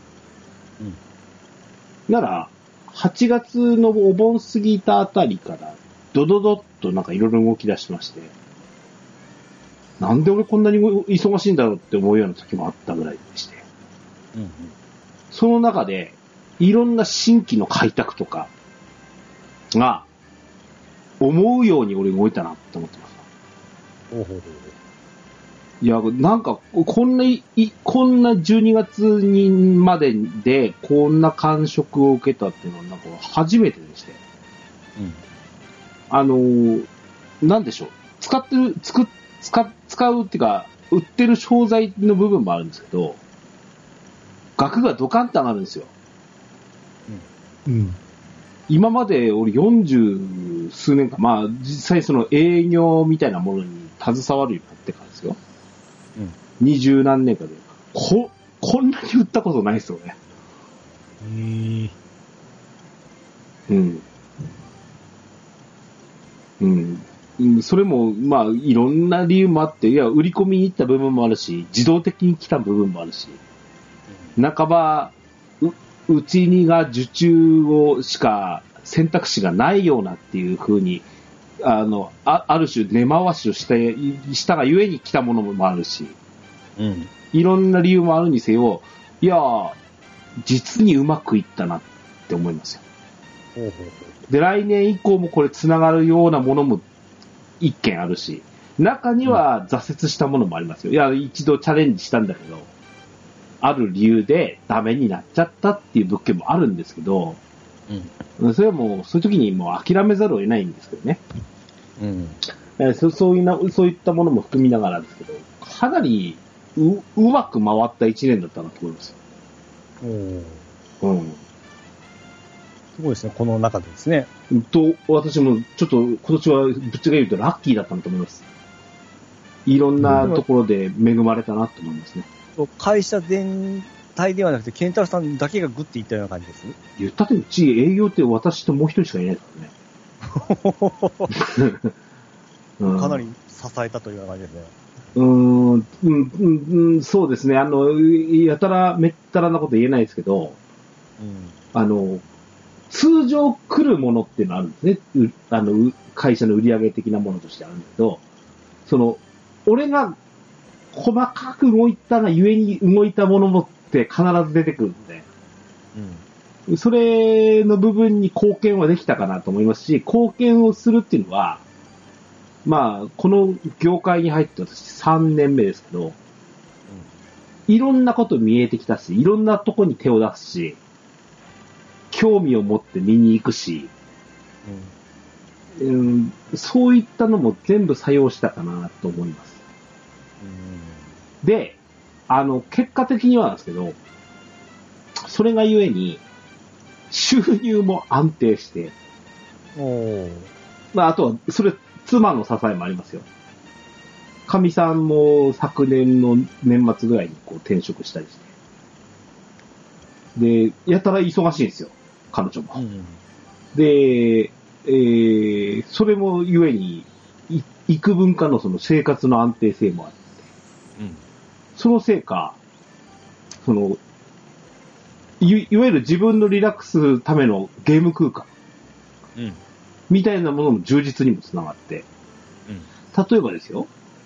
うん。 なら、はちがつのお盆過ぎたあたりから、ドドドッとなんかいろいろ動き出しまして、なんで俺こんなに忙しいんだろうって思うような時もあったぐらいでして、 うん。 その中で、いろんな新規の開拓とかが、思うように俺動いたなって思ってます。 ほうほうほう。 いや、なんか、こんな、いこんなじゅうにがつにまでで、こんな感触を受けたっていうのは、なんか初めてでして。 うん。 あのー、なんでしょう。使ってる、つく、使、使うっていうか、売ってる商材の部分もあるんですけど、額がドカンと上がるんですよ。 うん。 今まで俺よんじゅう数年間、まあ実際その営業みたいなものに携わるようになってからですよ。二十何年かで。こ、こんなに売ったことないですよね。 へえ。 うん。うん。うんそれも、まあ、いろんな理由もあって、いや、売り込みに行った部分もあるし、自動的に来た部分もあるし、半ば、う、うちにが受注をしか選択肢がないようなっていう風に、あの、あ、ある種根回しをして、したがゆえに来たものもあるし、 うん。 いろんな理由もあるにせよ、いやー、実にうまくいったなって思いますよ。 ほうほうほう。 で、来年以降もこれ繋がるようなものも一件あるし、中には挫折したものもありますよ。いや、一度チャレンジしたんだけど、ある理由でダメになっちゃったっていう物件もあるんですけど、 うん。 それはもう、そういう時にもう諦めざるを得ないんですけどね。 うん。 えーそそういうな、そういったものも含みながらですけど、かなりう、うまく回った一年だったなと思います。 おー。 うん。 すごいですね、この中でですね。 と、私もちょっと今年はぶっちゃけ言うとラッキーだったなと思います。いろんなところで恵まれたなと思いますね。 会社全体ではなくて、ケンタロウさんだけがグッていったような感じですね。 言ったってうち営業って私ともう一人しかいないからね。うんかなり支えたというような感じですね。 うーん、うん、うん、そうですね。あの、やたらめったらなこと言えないですけど、 うん。 あの、通常来るものっていうのはあるんですね。うあの、う会社の売り上げ的なものとしてあるんだけど、その、俺が細かく動いたがゆえに動いたものもって必ず出てくるので、 うん。 それの部分に貢献はできたかなと思いますし、貢献をするっていうのは、まあ、この業界に入って私さんねんめですけど、いろんなこと見えてきたし、いろんなとこに手を出すし、興味を持って見に行くし、うん、そういったのも全部作用したかなと思います。 うん。 で、あの、結果的にはなんですけど、それがゆえに、収入も安定して、 おー。 まあ、あとは、それ、妻の支えもありますよ。かみさんも昨年の年末ぐらいにこう転職したりして。で、やたら忙しいんですよ。彼女も。 うん。 で、えー、それもゆえに、い幾分かのその生活の安定性もあって、 うん。 そのせいか、その、い、いわゆる自分のリラックスするためのゲーム空間うん。 みたいなものの充実にもつながって、 うん。 例えばですよ、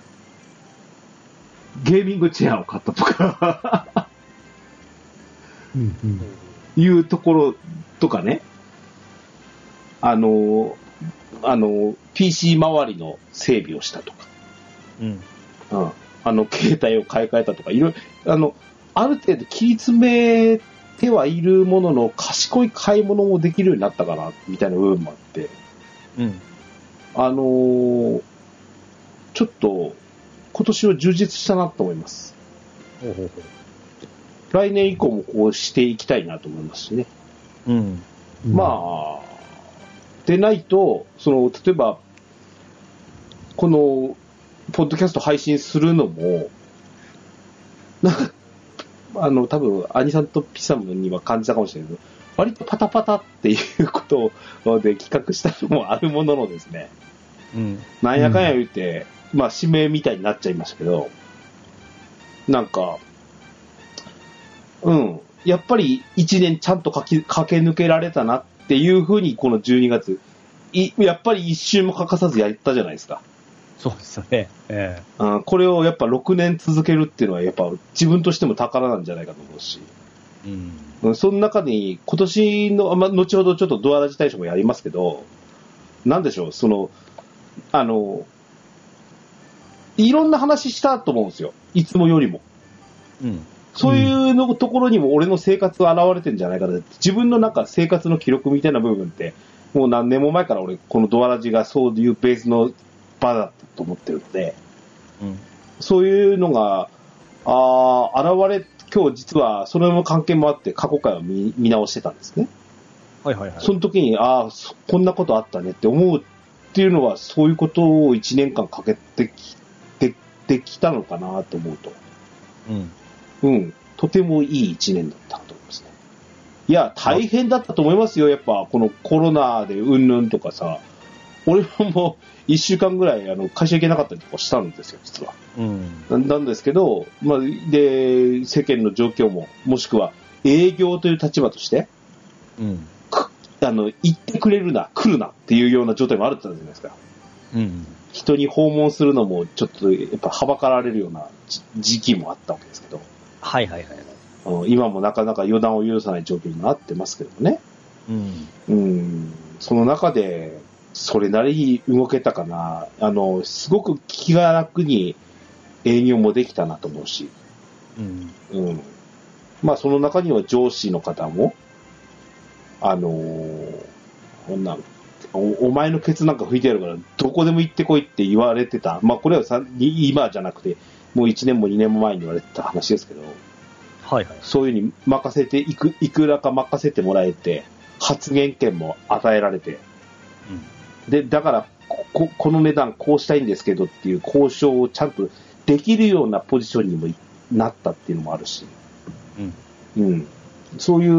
ゲーミングチェアを買ったとかうんうん。 いうところとかね、あの、あの、ピーシー 周りの整備をしたとか、 うん。 うん、あの、携帯を買い替えたとか、いろいろ、あの、ある程度切り詰めてはいるものの、賢い買い物もできるようになったかな、みたいな部分もあって、 うん。 あのー、ちょっと、今年は充実したなと思います。 ほうほうほ来年以降もこうしていきたいなと思いますしね。 う。うん。 まあ、でないと、その、例えば、この、ポッドキャスト配信するのも、なんか、あの、多分、アニさんとピさんには感じたかもしれないけど、割とパタパタっていうことで企画したのもあるもののですね、 うん。 なんやかんや言うて、うん、まあ、指名みたいになっちゃいましたけど、なんか、うん、やっぱり一年ちゃんと駆け、駆け抜けられたなっていうふうに、このじゅうにがつ、いやっぱり一瞬も欠かさずやったじゃないですか。 そうですよね。ええうん、これをやっぱろくねん続けるっていうのは、やっぱ自分としても宝なんじゃないかと思うし、 うん。 うん、その中に、今年の、まあ、後ほどちょっとドアラジ大賞もやりますけど、なんでしょう、その、あの、いろんな話したと思うんですよ。いつもよりも。 うん。 そういうのところにも俺の生活が現れてるんじゃないかなって。自分のなんか生活の記録みたいな部分って、もう何年も前から俺、このドアラジがそういうベースの場だったと思ってるので、 うん。 そういうのが、ああ、現れ、今日実はそれの関係もあって過去回を 見, 見直してたんですね。 はいはいはい。 その時に、ああ、こんなことあったねって思うっていうのは、そういうことをいちねんかんかけてきて、できたのかなと思うと。 うん。 うん。とてもいいいちねんだったと思いますね。いや、大変だったと思いますよ。やっぱ、このコロナでうんぬんとかさ、俺ももういっしゅうかんぐらいあの会社行けなかったりとかしたんですよ、実は。 うん。 なんですけど、まあ、で、世間の状況も、もしくは営業という立場として、 うん。 あの、行ってくれるな、来るなっていうような状態もあるってじゃないですか。 うん。 人に訪問するのもちょっとやっぱはばかられるような時期もあったわけですけど、 はいはいはい。 今もなかなか予断を許さない状況になってますけどもね。 うん。 うん、その中で、それなりに動けたかな。あの、すごく気が楽に営業もできたなと思うし、 うん。 うん。まあその中には上司の方も、あのー、こんなお、お前のケツなんか拭いてやるから、どこでも行ってこいって言われてた。まあこれはさ今じゃなくて、もういちねんもにねんも前に言われてた話ですけど、 はいはい。 そういうふうに任せていく、いくらか任せてもらえて、発言権も与えられて、 うん。 で、だからこ、この値段こうしたいんですけどっていう交渉をちゃんとできるようなポジションにもなったっていうのもあるし、 うん。 うん。そういう、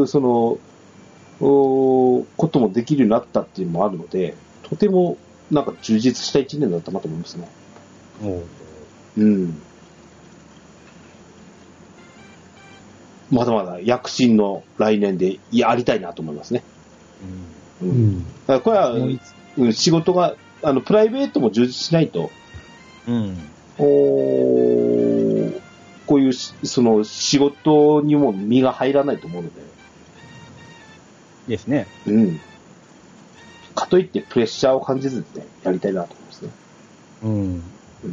その、おこともできるようになったっていうのもあるので、とてもなんか充実した一年だったなと思いますね。 おう。 うん。まだまだ躍進の来年でやりたいなと思いますね。 うん。 うん。 うん。 だからこれは、うん、仕事が、あの、プライベートも充実しないと、 うん。 おーこういうし、その、仕事にも身が入らないと思うので、 ですね。 うん。かといってプレッシャーを感じずにね、やりたいなと思いますね。 うん。 うん。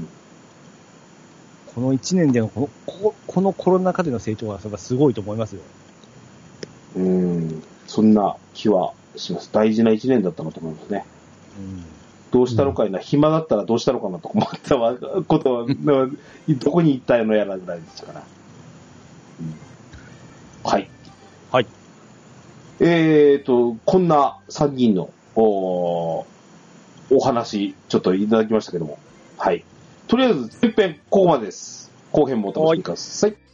この一年でのこの、ここのコロナ禍での成長はそれはすごいと思いますよ。 うん。そんな気はします。大事な一年だったなと思いますね。 どうしたのかいな、うん、暇だったらどうしたのかなと思ったことは、どこに行ったのやらぐらいですから。うん、はい。 はい。 えーと、こんなさんにんのお、お話、ちょっといただきましたけども。はい。とりあえず、前編、ここまでです。後編もお楽しみください。